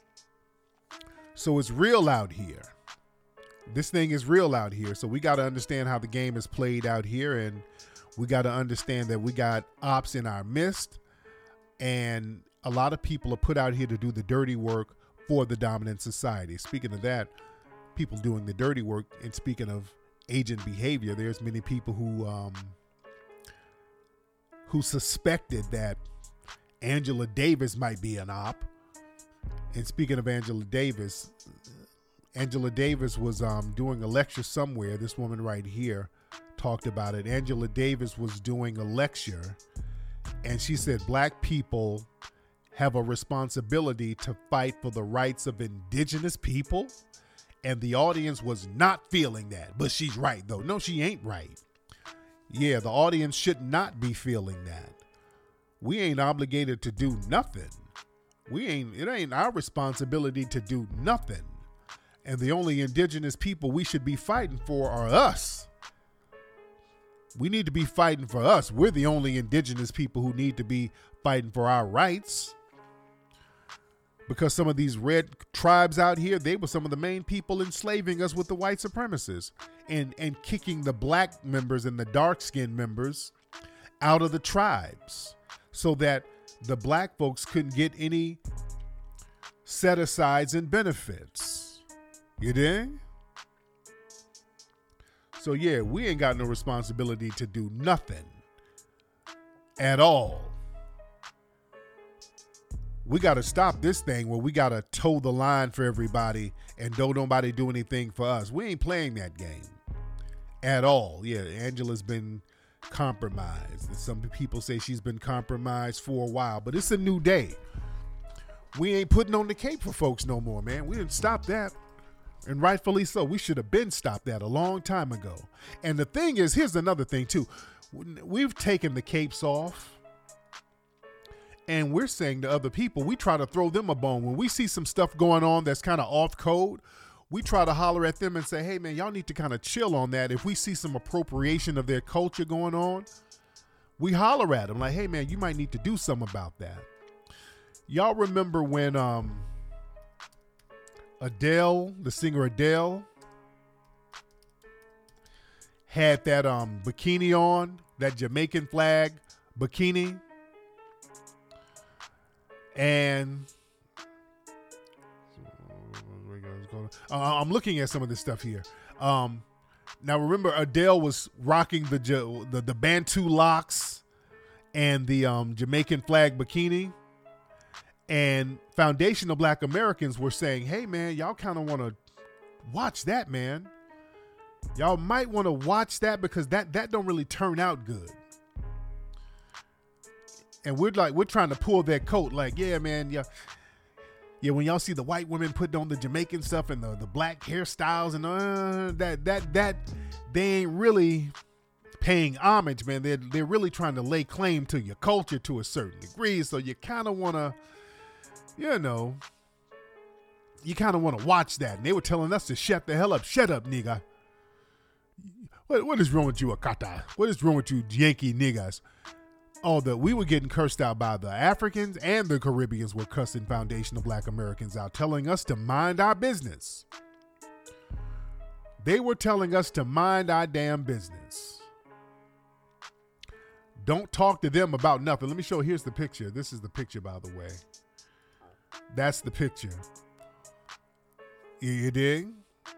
So it's real out here. This thing is real out here. So we got to understand how the game is played out here. And we got to understand that we got ops in our midst. And a lot of people are put out here to do the dirty work for the dominant society. Speaking of that, people doing the dirty work, and speaking of agent behavior, there's many people who um, who suspected that Angela Davis might be an op. And speaking of Angela Davis, Angela Davis was um, doing a lecture somewhere. This woman right here talked about it. Angela Davis was doing a lecture, and she said black people have a responsibility to fight for the rights of indigenous people. And the audience was not feeling that. But she's right, though. No, she ain't right. Yeah, the audience should not be feeling that. We ain't obligated to do nothing. We ain't, it ain't our responsibility to do nothing. And the only indigenous people we should be fighting for are us. We need to be fighting for us. We're the only indigenous people who need to be fighting for our rights. Because some of these red tribes out here, they were some of the main people enslaving us with the white supremacists and, and kicking the black members and the dark-skinned members out of the tribes so that the black folks couldn't get any set-asides and benefits. You dig? So yeah, we ain't got no responsibility to do nothing at all. We got to stop this thing where we got to toe the line for everybody and don't nobody do anything for us. We ain't playing that game at all. Yeah, Angela's been compromised. Some people say she's been compromised for a while, but it's a new day. We ain't putting on the cape for folks no more, man. We didn't stop that. And rightfully so. We should have been stopped that a long time ago. And the thing is, here's another thing too. We've taken the capes off. And we're saying to other people, we try to throw them a bone. When we see some stuff going on that's kind of off code, we try to holler at them and say, hey, man, y'all need to kind of chill on that. If we see some appropriation of their culture going on, we holler at them like, hey, man, you might need to do something about that. Y'all remember when um, Adele, the singer Adele, had that um, bikini on, that Jamaican flag bikini? And uh, I'm looking at some of this stuff here. Um, now, remember, Adele was rocking the the, the Bantu locks and the um, Jamaican flag bikini. And foundational Black Americans were saying, hey, man, y'all kind of want to watch that, man. Y'all might want to watch that because that, that don't really turn out good. And we're like, we're trying to pull that coat like, yeah, man, yeah. Yeah, when y'all see the white women putting on the Jamaican stuff and the, the black hairstyles and uh, that, that, that, they ain't really paying homage, man. They're, they're really trying to lay claim to your culture to a certain degree. So you kind of want to, you know, you kind of want to watch that. And they were telling us to shut the hell up. Shut up, nigga. What, what is wrong with you, Akata? What is wrong with you, Yankee niggas? Oh, that we were getting cursed out by the Africans and the Caribbeans were cussing foundational Black Americans out, telling us to mind our business. They were telling us to mind our damn business. Don't talk to them about nothing. Let me show, here's the picture. This is the picture, by the way. That's the picture. You, you dig?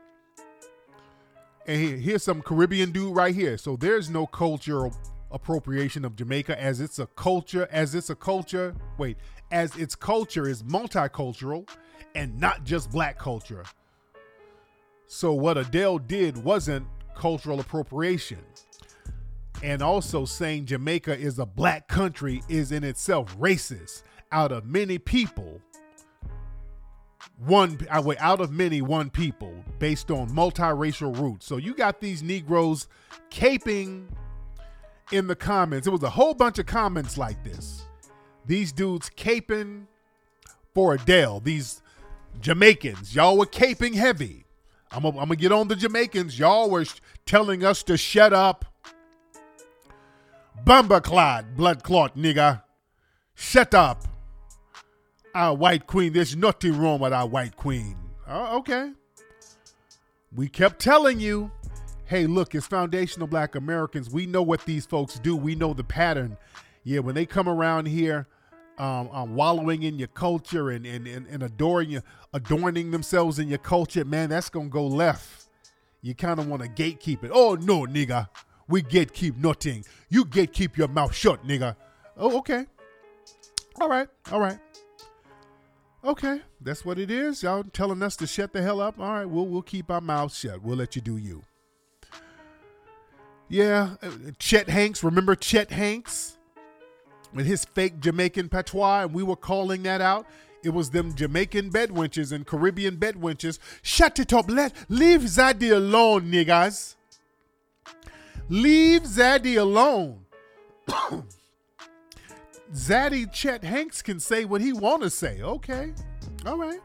And here, here's some Caribbean dude right here. So there's no cultural appropriation of Jamaica as it's a culture, as it's a culture, wait, as its culture is multicultural and not just black culture. So what Adele did wasn't cultural appropriation. And also saying Jamaica is a black country is in itself racist. Out of many people, one, out of many, one people based on multiracial roots. So you got these Negroes caping in the comments. It was a whole bunch of comments like this. These dudes caping for Adele. These Jamaicans, y'all were caping heavy. I'm gonna I'm get on the Jamaicans. Y'all were sh- telling us to shut up. Bumberclad, blood clot nigga. Shut up. Our white queen, there's nothing wrong with our white queen. Oh, okay. We kept telling you, hey, look, it's foundational Black Americans. We know what these folks do. We know the pattern. Yeah, when they come around here um, um, wallowing in your culture and, and, and, and adoring you, adorning themselves in your culture, man, that's going to go left. You kind of want to gatekeep it. Oh, no, nigga. We gatekeep nothing. You gatekeep your mouth shut, nigga. Oh, okay. All right. All right. Okay. That's what it is. Y'all telling us to shut the hell up. All right. We'll, we'll keep our mouths shut. We'll let you do you. Yeah. Chet Hanks. Remember Chet Hanks? With his fake Jamaican patois, and we were calling that out. It was them Jamaican bedwenches and Caribbean bedwenches. Shut it up. Let leave Zaddy alone, niggas. Leave Zaddy alone. Zaddy Chet Hanks can say what he want to say. Okay. All right.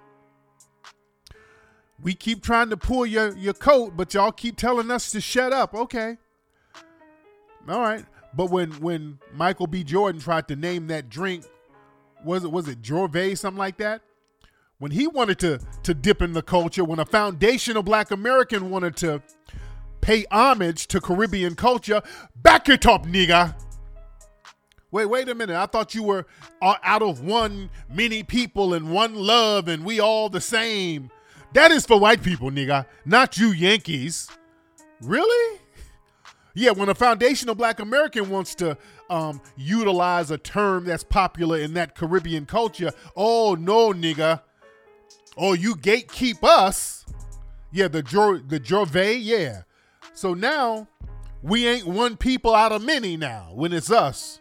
We keep trying to pull your, your coat, but y'all keep telling us to shut up. Okay. All right. But when when Michael B. Jordan tried to name that drink, was it was it Jorvay, something like that? When he wanted to to dip in the culture, when a foundational black American wanted to pay homage to Caribbean culture, back it up, nigga. Wait, wait a minute. I thought you were out of one many people and one love and we all the same. That is for white people, nigga, not you Yankees. Really? Yeah, when a foundational black American wants to um, utilize a term that's popular in that Caribbean culture, oh, no, nigga. Oh, you gatekeep us. Yeah, the Jor- the Jorvay, yeah. So now, we ain't one people out of many now when it's us.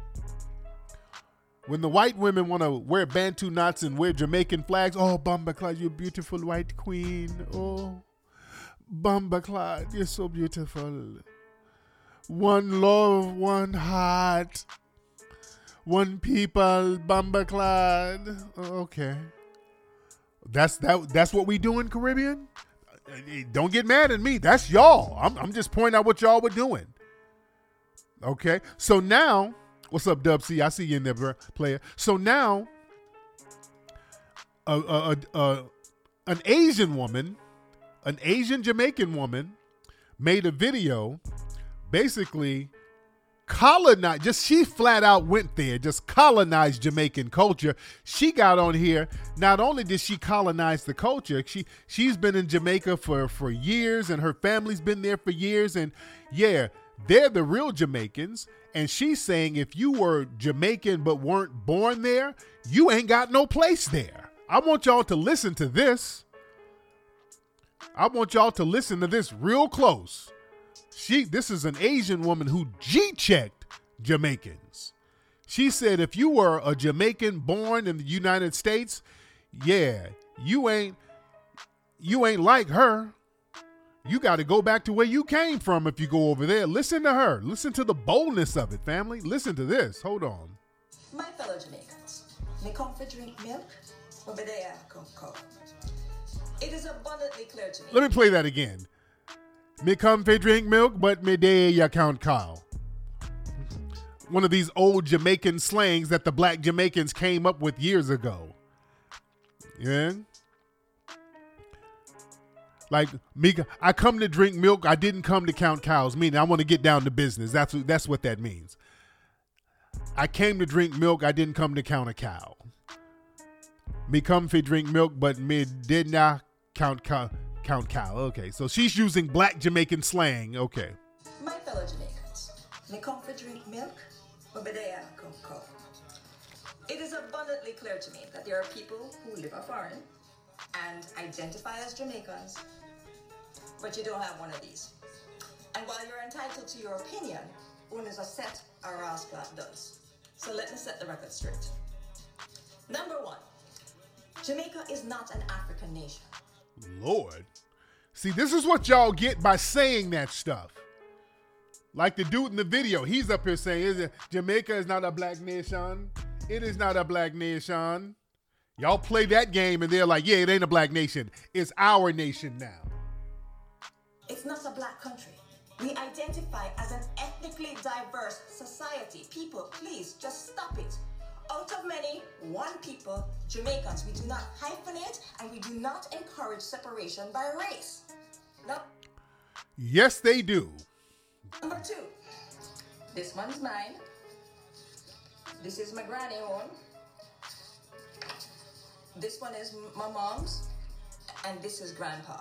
When the white women want to wear Bantu knots and wear Jamaican flags, oh, Bumba Clyde, you beautiful white queen. Oh, Bumba Clyde, you're so beautiful. One love, one heart, one people, Bumba Clyde. Okay. That's that. That's what we do in Caribbean? Don't get mad at me. That's y'all. I'm, I'm just pointing out what y'all were doing. Okay. So now, what's up, Dub C? I see you in there, player. So now, a, a, a, a, an Asian woman, an Asian Jamaican woman made a video basically colonized, just she flat out went there, just colonized Jamaican culture. She got on here. Not only did she colonize the culture, she she's been in Jamaica for, for years, and her family's been there for years. And yeah, they're the real Jamaicans. And she's saying if you were Jamaican but weren't born there, you ain't got no place there. I want y'all to listen to this. I want y'all to listen to this real close. She, this is an Asian woman who G-checked Jamaicans. She said, if you were a Jamaican born in the United States, yeah, you ain't, you ain't like her. You got to go back to where you came from if you go over there. Listen to her. Listen to the boldness of it, family. Listen to this. Hold on. My fellow Jamaicans, me come for drink milk, but be there come cow. It is abundantly clear to me. Let me play that again. Me come for drink milk, but me day ya count cow. One of these old Jamaican slangs that the black Jamaicans came up with years ago. Yeah. Like me, I come to drink milk. I didn't come to count cows. Meaning I want to get down to business. That's what, that's what that means. I came to drink milk. I didn't come to count a cow. Me come for drink milk, but me did not count cow. Count cow. Okay, so she's using black Jamaican slang. Okay. My fellow Jamaicans, me come for drink milk, but be there come cow. It is abundantly clear to me that there are people who live afar and identify as Jamaicans, but you don't have one of these. And while you're entitled to your opinion, one is a set our rascal does. So let me set the record straight. Number one, Jamaica is not an African nation. Lord. See, this is what y'all get by saying that stuff. Like the dude in the video, he's up here saying, is it, Jamaica is not a black nation. It is not a black nation. Y'all play that game and they're like, yeah, it ain't a black nation. It's our nation now. It's not a black country. We identify as an ethnically diverse society. People, please just stop it. Out of many, one people, Jamaicans, we do not hyphenate and we do not encourage separation by race. No. Yes, they do. Number two, this one's mine. This is my granny one. This one is my mom's, and this is grandpa.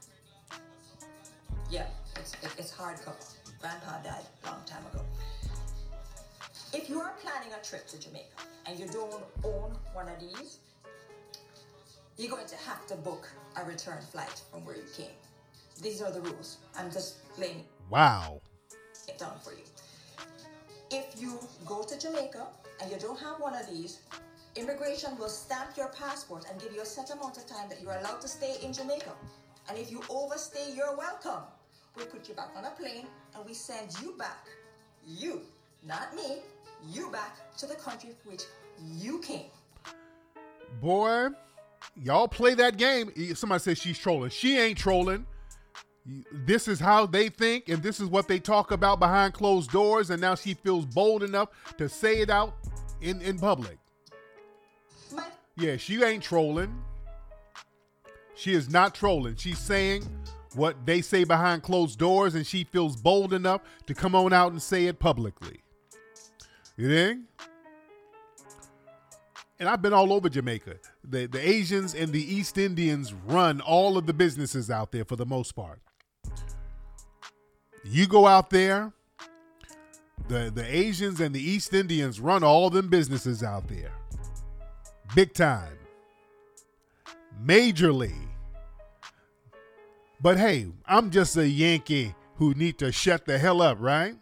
Yeah, it's, it, it's hardcover. Grandpa died a long time ago. If you are planning a trip to Jamaica and you don't own one of these, you're going to have to book a return flight from where you came. These are the rules. I'm just laying Wow. it down for you. If you go to Jamaica and you don't have one of these, immigration will stamp your passport and give you a set amount of time that you're allowed to stay in Jamaica. And if you overstay your welcome, we put you back on a plane and we send you back, you, not me, you back to the country from which you came. Boy, y'all play that game. Somebody says she's trolling. She ain't trolling. This is how they think, and this is what they talk about behind closed doors, and now she feels bold enough to say it out in, in public. My- Yeah, she ain't trolling. She is not trolling. She's saying what they say behind closed doors, and she feels bold enough to come on out and say it publicly. You think? And I've been all over Jamaica. The, the Asians and the East Indians run all of the businesses out there for the most part. You go out there, the, the Asians and the East Indians run all them businesses out there. Big time. Majorly. But hey, I'm just a Yankee who need to shut the hell up, right?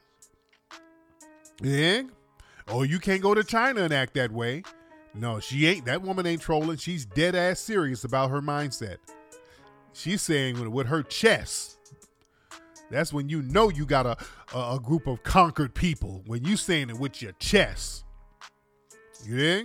Yeah? Oh, you can't go to China and act that way. No, she ain't. That woman ain't trolling. She's dead ass serious about her mindset. She's saying with her chest. That's when you know you got a, a, a group of conquered people. When you saying it with your chest. You think?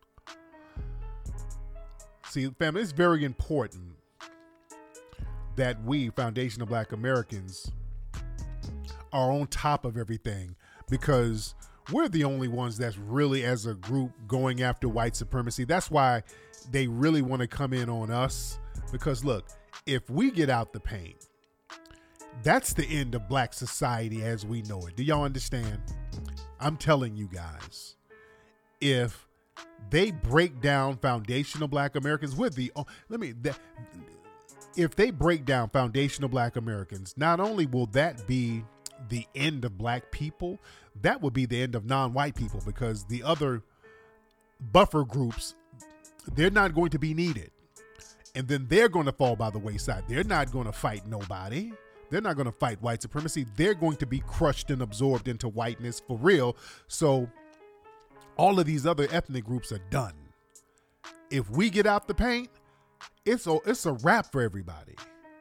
See, family, it's very important that we, Foundation of Black Americans, are on top of everything, because we're the only ones that's really, as a group, going after white supremacy. That's why they really want to come in on us, because look, if we get out the paint, that's the end of black society as we know it. Do y'all understand? I'm telling you guys, if they break down foundational black Americans, with the, let me, that, if they break down foundational black Americans, not only will that be the end of black people, that would be the end of non-white people, because the other buffer groups, they're not going to be needed. And then they're going to fall by the wayside. They're not going to fight nobody. They're not going to fight white supremacy. They're going to be crushed and absorbed into whiteness for real. So all of these other ethnic groups are done. If we get out the paint, it's a, it's a wrap for everybody.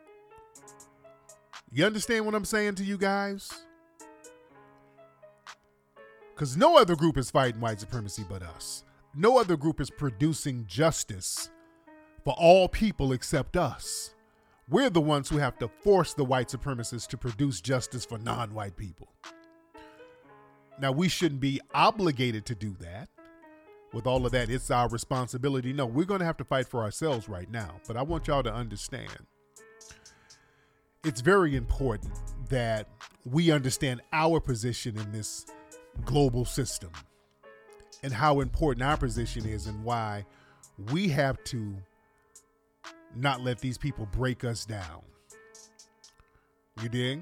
You understand what I'm saying to you guys? Because no other group is fighting white supremacy but us. No other group is producing justice for all people except us. We're the ones who have to force the white supremacists to produce justice for non-white people. Now, we shouldn't be obligated to do that. With all of that, it's our responsibility. No, we're going to have to fight for ourselves right now. But I want y'all to understand, it's very important that we understand our position in this global system and how important our position is, and why we have to not let these people break us down. You dig?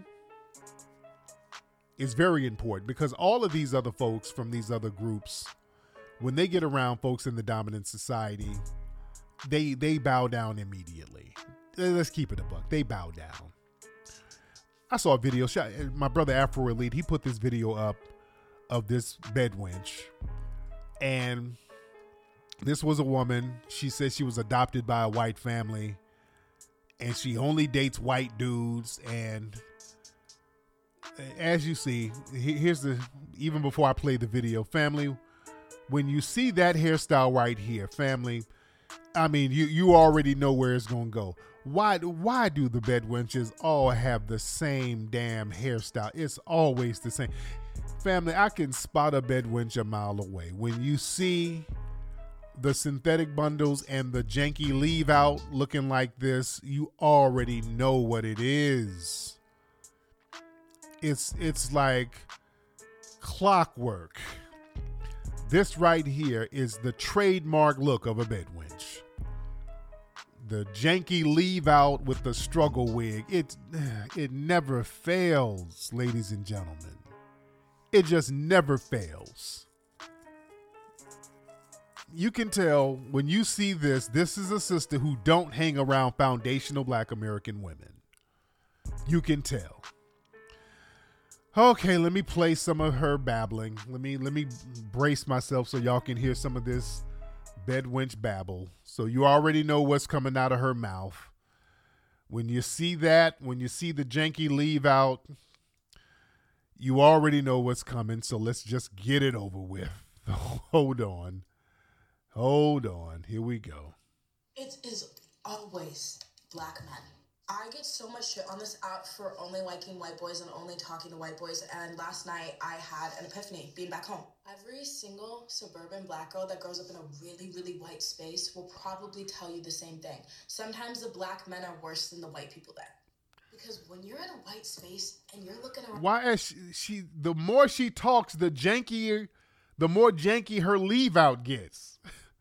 It's very important, because all of these other folks from these other groups, when they get around folks in the dominant society, they they bow down immediately. Let's keep it a buck. They bow down. I saw a video shot. My brother Afro Elite, he put this video up of this bed wench, and this was a woman. She said she was adopted by a white family, and she only dates white dudes. And as you see, here's the, even before I play the video, family, when you see that hairstyle right here, family, I mean, you, you already know where it's going to go. Why, why do the bed wenches all have the same damn hairstyle? It's always the same. Family, I can spot a bed wench a mile away. When you see the synthetic bundles and the janky leave out looking like this, you already know what it is. It's it's like clockwork. This right here is the trademark look of a bed wench. the janky leave out with the struggle wig. It, it never fails, ladies and gentlemen. It just never fails. You can tell when you see this, this is a sister who don't hang around foundational Black American women. You can tell. Okay, let me play some of her babbling. Let me let me brace myself so y'all can hear some of this bedwench babble. So you already know what's coming out of her mouth. When you see that, when you see the janky leave out, you already know what's coming. So let's just get it over with. Hold on. Hold on. Here we go. It is always Black men. I get so much shit on this app for only liking white boys and only talking to white boys. And last night I had an epiphany being back home. Every single suburban Black girl that grows up in a really, really white space will probably tell you the same thing. Sometimes the Black men are worse than the white people there. Because when you're in a white space and you're looking around... Why is she, she... The more she talks, the jankier... The more janky her leave out gets.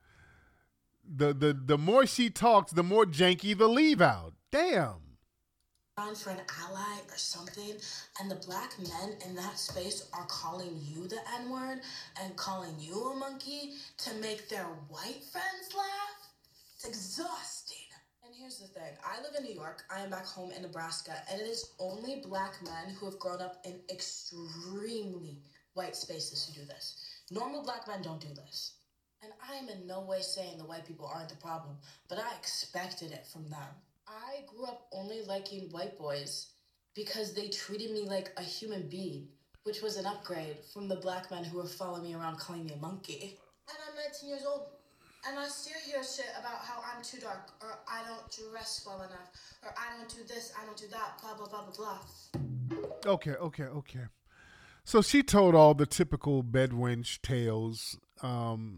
The, the, the more she talks, the more janky the leave out. Damn. For an ally or something, and the Black men in that space are calling you the N-word and calling you a monkey to make their white friends laugh. It's exhausting. And here's the thing. I live in New York. I am back home in Nebraska, and it is only Black men who have grown up in extremely white spaces who do this. Normal Black men don't do this. And I am in no way saying the white people aren't the problem, but I expected it from them. I grew up only liking white boys because they treated me like a human being, which was an upgrade from the Black men who were following me around calling me a monkey. And I'm nineteen years old, and I still hear shit about how I'm too dark, or I don't dress well enough, or I don't do this, I don't do that, blah, blah, blah, blah, blah. Okay, okay, okay. So she told all the typical bedwench tales. Um,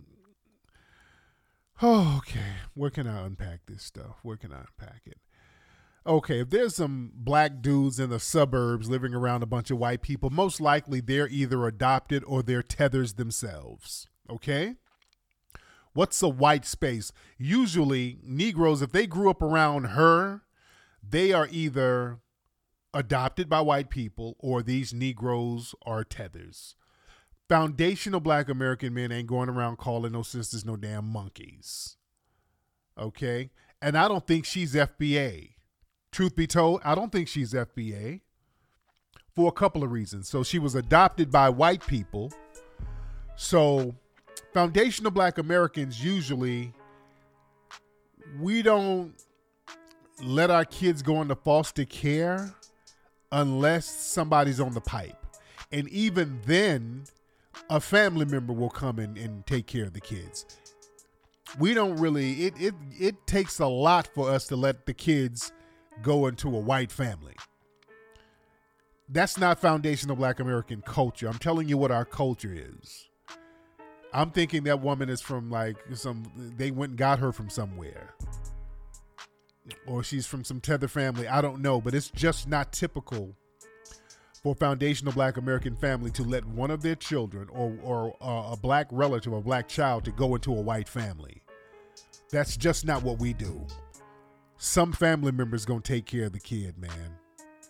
oh, okay. Where can I unpack this stuff? Where can I unpack it? Okay, if there's some Black dudes in the suburbs living around a bunch of white people, most likely they're either adopted or they're tethers themselves. Okay? What's a white space? Usually, Negroes, if they grew up around her, they are either adopted by white people or these Negroes are tethers. Foundational Black American men ain't going around calling no sisters no damn monkeys. Okay? And I don't think she's F B A. Truth be told, I don't think she's F B A for a couple of reasons. So she was adopted by white people. So foundational Black Americans, usually, we don't let our kids go into foster care unless somebody's on the pipe. And even then, a family member will come in and take care of the kids. We don't really, it it it takes a lot for us to let the kids go into a white family. That's not foundational Black American culture. I'm telling you what our culture is. I'm thinking that woman is from like some, they went and got her from somewhere. Or she's from some tether family. I don't know, but it's just not typical for foundational Black American family to let one of their children or, or uh, a Black relative or Black child to go into a white family. That's just not what we do. Some family members gonna take care of the kid, man.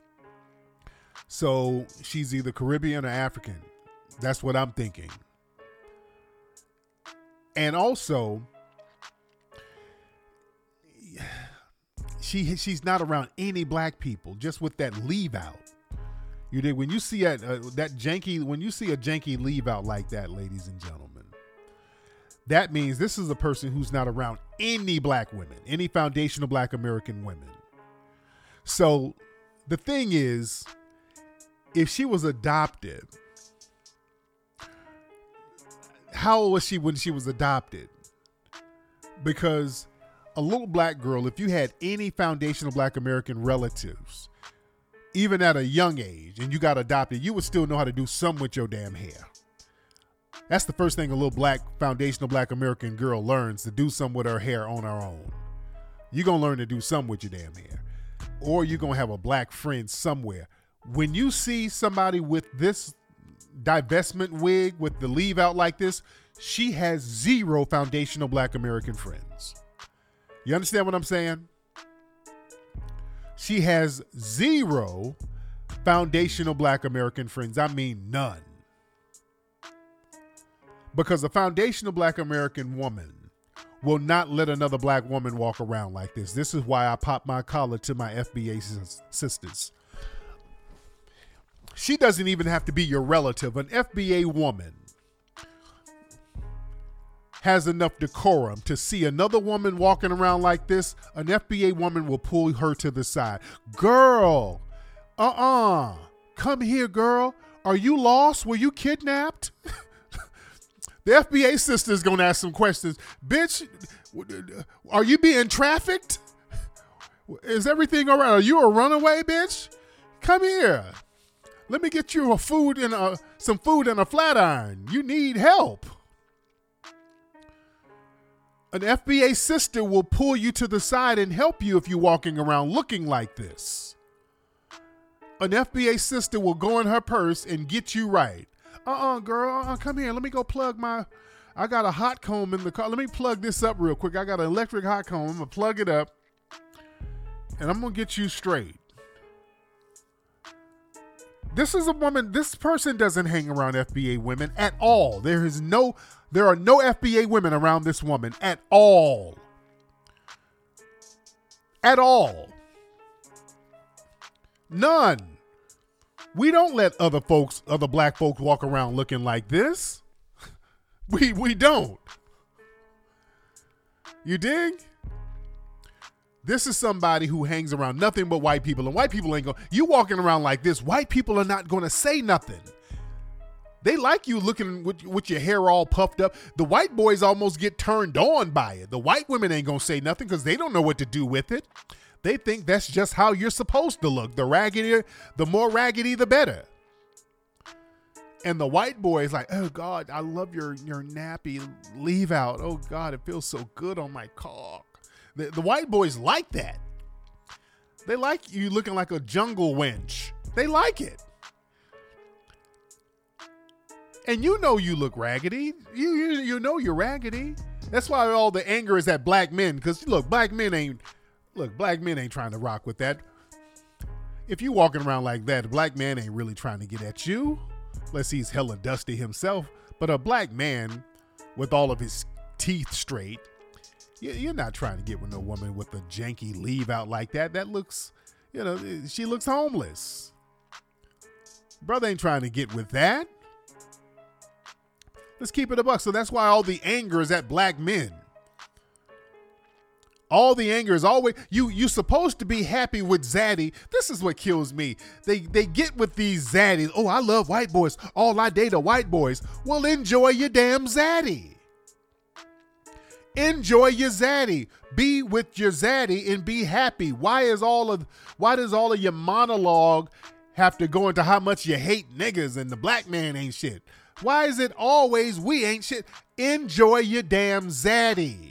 So she's either Caribbean or African. That's what I'm thinking. And also, she she's not around any Black people, just with that leave out. You did when you see a, uh, that janky when you see a janky leave out like that, ladies and gentlemen. That means this is a person who's not around any Black women, any foundational Black American women. So the thing is, if she was adopted, how old was she when she was adopted? Because a little Black girl, if you had any foundational Black American relatives, even at a young age, and you got adopted, you would still know how to do some with your damn hair. That's the first thing a little Black foundational Black American girl learns, to do something with her hair on her own. You're going to learn to do something with your damn hair. Or you're going to have a Black friend somewhere. When you see somebody with this divestment wig with the leave out like this, she has zero foundational Black American friends. You understand what I'm saying? She has zero foundational black American friends. I mean, none. Because a foundational black American woman will not let another black woman walk around like this. This is why I pop my collar to my F B A sisters. She doesn't even have to be your relative. An F B A woman has enough decorum to see another woman walking around like this. An F B A woman will pull her to the side. Girl, uh-uh. Come here, girl. Are you lost? Were you kidnapped? The F B A sister is going to ask some questions. Bitch, are you being trafficked? Is everything all right? Are you a runaway, bitch? Come here. Let me get you a food and a, some food and a flat iron. You need help. An F B A sister will pull you to the side and help you if you're walking around looking like this. An F B A sister will go in her purse and get you right. Uh-uh, girl, uh-uh, come here. Let me go plug my, I got a hot comb in the car. Let me plug this up real quick. I got an electric hot comb. I'm going to plug it up, and I'm going to get you straight. This is a woman, this person doesn't hang around F B A women at all. There is no, there are no F B A women around this woman at all. At all. None. We don't let other folks, other black folks walk around looking like this. We we don't. You dig? This is somebody who hangs around nothing but white people, and white people ain't going, you walking around like this, white people are not going to say nothing. They like you looking with, with your hair all puffed up. The white boys almost get turned on by it. The white women ain't going to say nothing because they don't know what to do with it. They think that's just how you're supposed to look. The raggedier, the more raggedy, the better. And the white boy is like, oh God, I love your, your nappy leave out. Oh God, it feels so good on my cock. The, the white boys like that. They like you looking like a jungle wench. They like it. And you know you look raggedy. You, you, you know you're raggedy. That's why all the anger is at black men. Because look, black men ain't, Look, black men ain't trying to rock with that. If you walking around like that, a black man ain't really trying to get at you. Unless he's hella dusty himself. But a black man with all of his teeth straight, you're not trying to get with no woman with a janky leave out like that. That looks, you know, she looks homeless. Brother ain't trying to get with that. Let's keep it a buck. So that's why all the anger is at black men. All the anger is always, you you supposed to be happy with zaddy. This is what kills me. They they get with these zaddies. Oh, I love white boys. All I date are white boys. Well, enjoy your damn zaddy. Enjoy your zaddy. Be with your zaddy and be happy. Why is all of why does all of your monologue have to go into how much you hate niggas and the black man ain't shit? Why is it always we ain't shit? Enjoy your damn zaddy.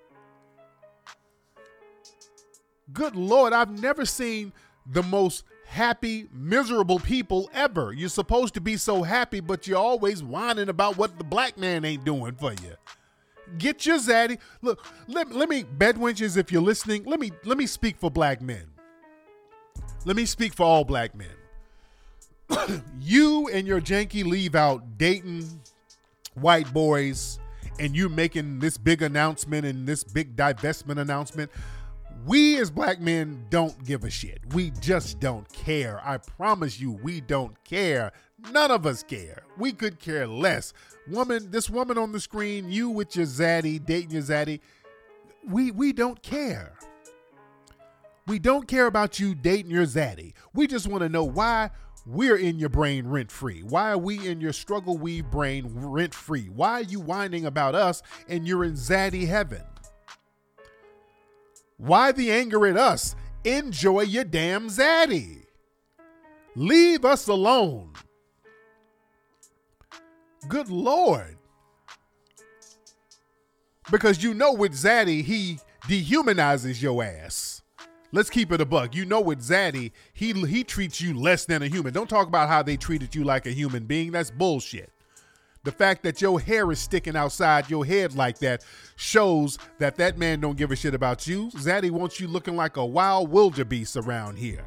Good Lord, I've never seen the most happy, miserable people ever. You're supposed to be so happy, but you're always whining about what the black man ain't doing for you. Get your zaddy. Look, let, let me, bedwenches, if you're listening, let me let me speak for black men. Let me speak for all black men. You and your janky leave out dating white boys, and you making this big announcement and this big divestment announcement. We as black men don't give a shit. We just don't care. I promise you, we don't care. None of us care. We could care less. Woman, this woman on the screen, you with your zaddy, dating your zaddy, we, we don't care. We don't care about you dating your zaddy. We just want to know why we're in your brain rent-free. Why are we in your struggle weave brain rent-free? Why are you whining about us and you're in zaddy heaven? Why the anger at us? Enjoy your damn zaddy. Leave us alone. Good Lord. Because you know with zaddy, he dehumanizes your ass. Let's keep it a buck. You know with zaddy, he, he treats you less than a human. Don't talk about how they treated you like a human being. That's bullshit. The fact that your hair is sticking outside your head like that shows that that man don't give a shit about you. Zaddy wants you looking like a wild wildebeest around here.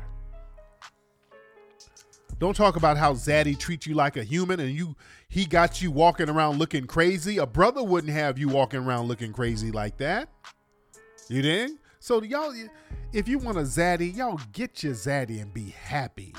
Don't talk about how Zaddy treats you like a human and you he got you walking around looking crazy. A brother wouldn't have you walking around looking crazy like that. You dig? So y'all, if you want a Zaddy, y'all get your Zaddy and be happy.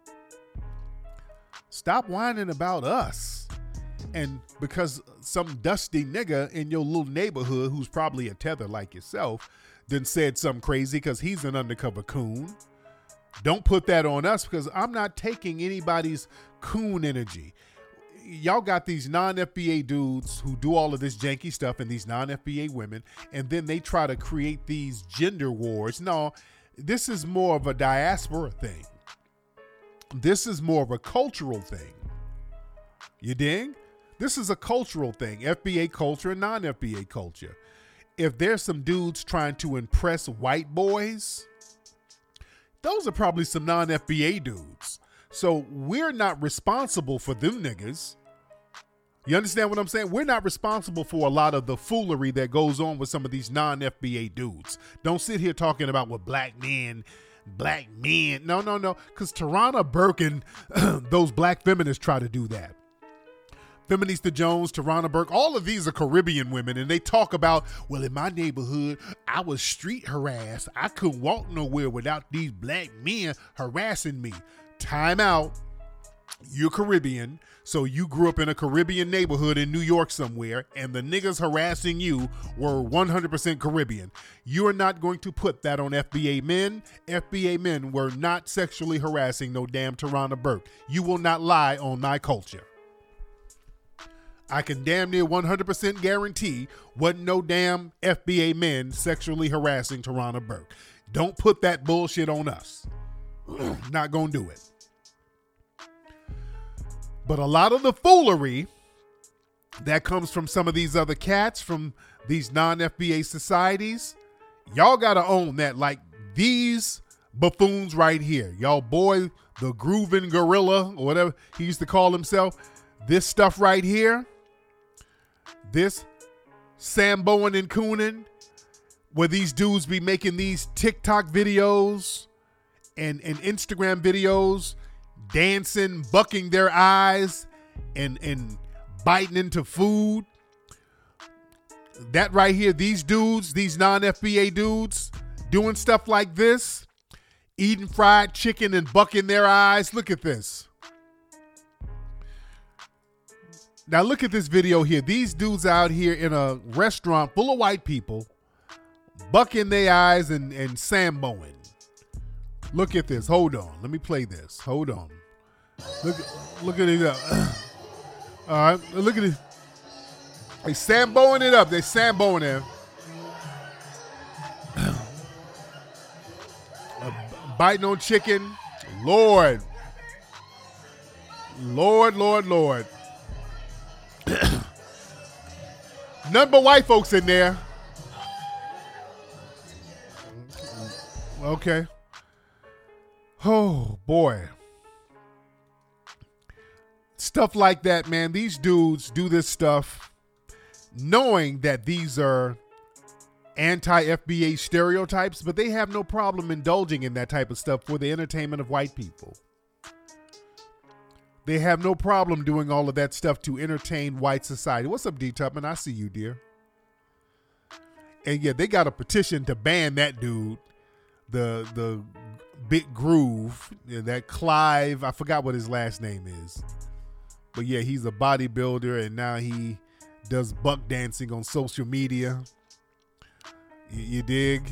Stop whining about us. And because some dusty nigga in your little neighborhood who's probably a tether like yourself then said something crazy because he's an undercover coon. Don't put that on us because I'm not taking anybody's coon energy. Y'all got these non-F B A dudes who do all of this janky stuff and these non-F B A women, and then they try to create these gender wars. No, this is more of a diaspora thing. This is more of a cultural thing. You dig? This is a cultural thing, F B A culture and non-F B A culture. If there's some dudes trying to impress white boys, those are probably some non-F B A dudes. So we're not responsible for them niggas. You understand what I'm saying? We're not responsible for a lot of the foolery that goes on with some of these non-F B A dudes. Don't sit here talking about what black men, black men. No, no, no. Because Tarana Burke and those black feminists try to do that. Feminista Jones, Tarana Burke, all of these are Caribbean women, and they talk about, well, in my neighborhood, I was street harassed. I couldn't walk nowhere without these black men harassing me. Time out. You're Caribbean, so you grew up in a Caribbean neighborhood in New York somewhere, and the niggas harassing you were one hundred percent Caribbean. You are not going to put that on F B A men. F B A men were not sexually harassing no damn Tarana Burke. You will not lie on my culture. I can damn near one hundred percent guarantee wasn't no damn F B A men sexually harassing Tarana Burke. Don't put that bullshit on us. Not gonna do it. But a lot of the foolery that comes from some of these other cats from these non-F B A societies, y'all gotta own that. Like these buffoons right here. Y'all boy, the grooving gorilla, or whatever he used to call himself. This stuff right here, this Samboing and cooning, where these dudes be making these TikTok videos and, and Instagram videos, dancing, bucking their eyes, and, and biting into food. That right here, these dudes, these non-F B A dudes, doing stuff like this, eating fried chicken and bucking their eyes. Look at this. Now look at this video here. These dudes out here in a restaurant full of white people, bucking their eyes and, and samboing. Look at this. Hold on. Let me play this. Hold on. Look, look at it. All right. Look at it. They samboing it up. They samboing it. uh, biting on chicken. Lord. Lord, Lord, Lord. None but white folks in there. Okay. Oh, boy. Stuff like that, man. These dudes do this stuff knowing that these are anti-F B A stereotypes, but they have no problem indulging in that type of stuff for the entertainment of white people. They have no problem doing all of that stuff to entertain white society. What's up, D Tubman? I see you, dear. And yeah, they got a petition to ban that dude, the the Big Groove, yeah, that Clive. I forgot what his last name is, but yeah, he's a bodybuilder, and now he does buck dancing on social media. You, you dig?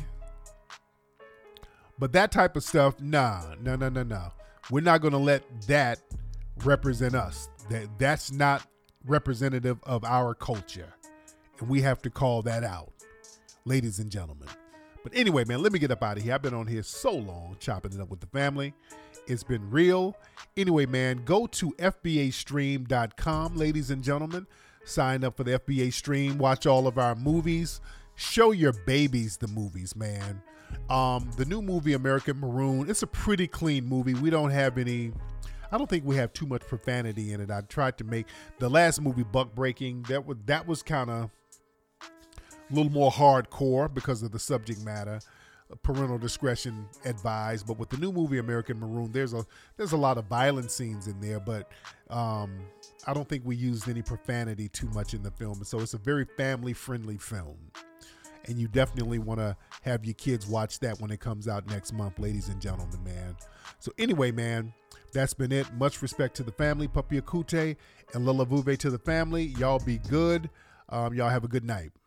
But that type of stuff, nah, no, no, no, no. We're not gonna let that represent us. That that's not representative of our culture, and we have to call that out, ladies and gentlemen. But anyway, man, let me get up out of here. I've been on here so long chopping it up with the family. It's been real. Anyway, man, go to F B A stream dot com, ladies and gentlemen. Sign up for the F B A stream. Watch all of our movies. Show your babies the movies, man. Um, the new movie American Maroon, it's a pretty clean movie. We don't have any, I don't think we have too much profanity in it. I tried to make the last movie, Buck Breaking, that was that was kind of a little more hardcore because of the subject matter. Parental discretion advised. But with the new movie, American Maroon, there's a there's a lot of violent scenes in there, but um, I don't think we used any profanity too much in the film. So it's a very family-friendly film. And you definitely want to have your kids watch that when it comes out next month, ladies and gentlemen, man. So anyway, man, that's been it. Much respect to the family, Papi Akute, and Lila Vuve to the family. Y'all be good. Um, y'all have a good night.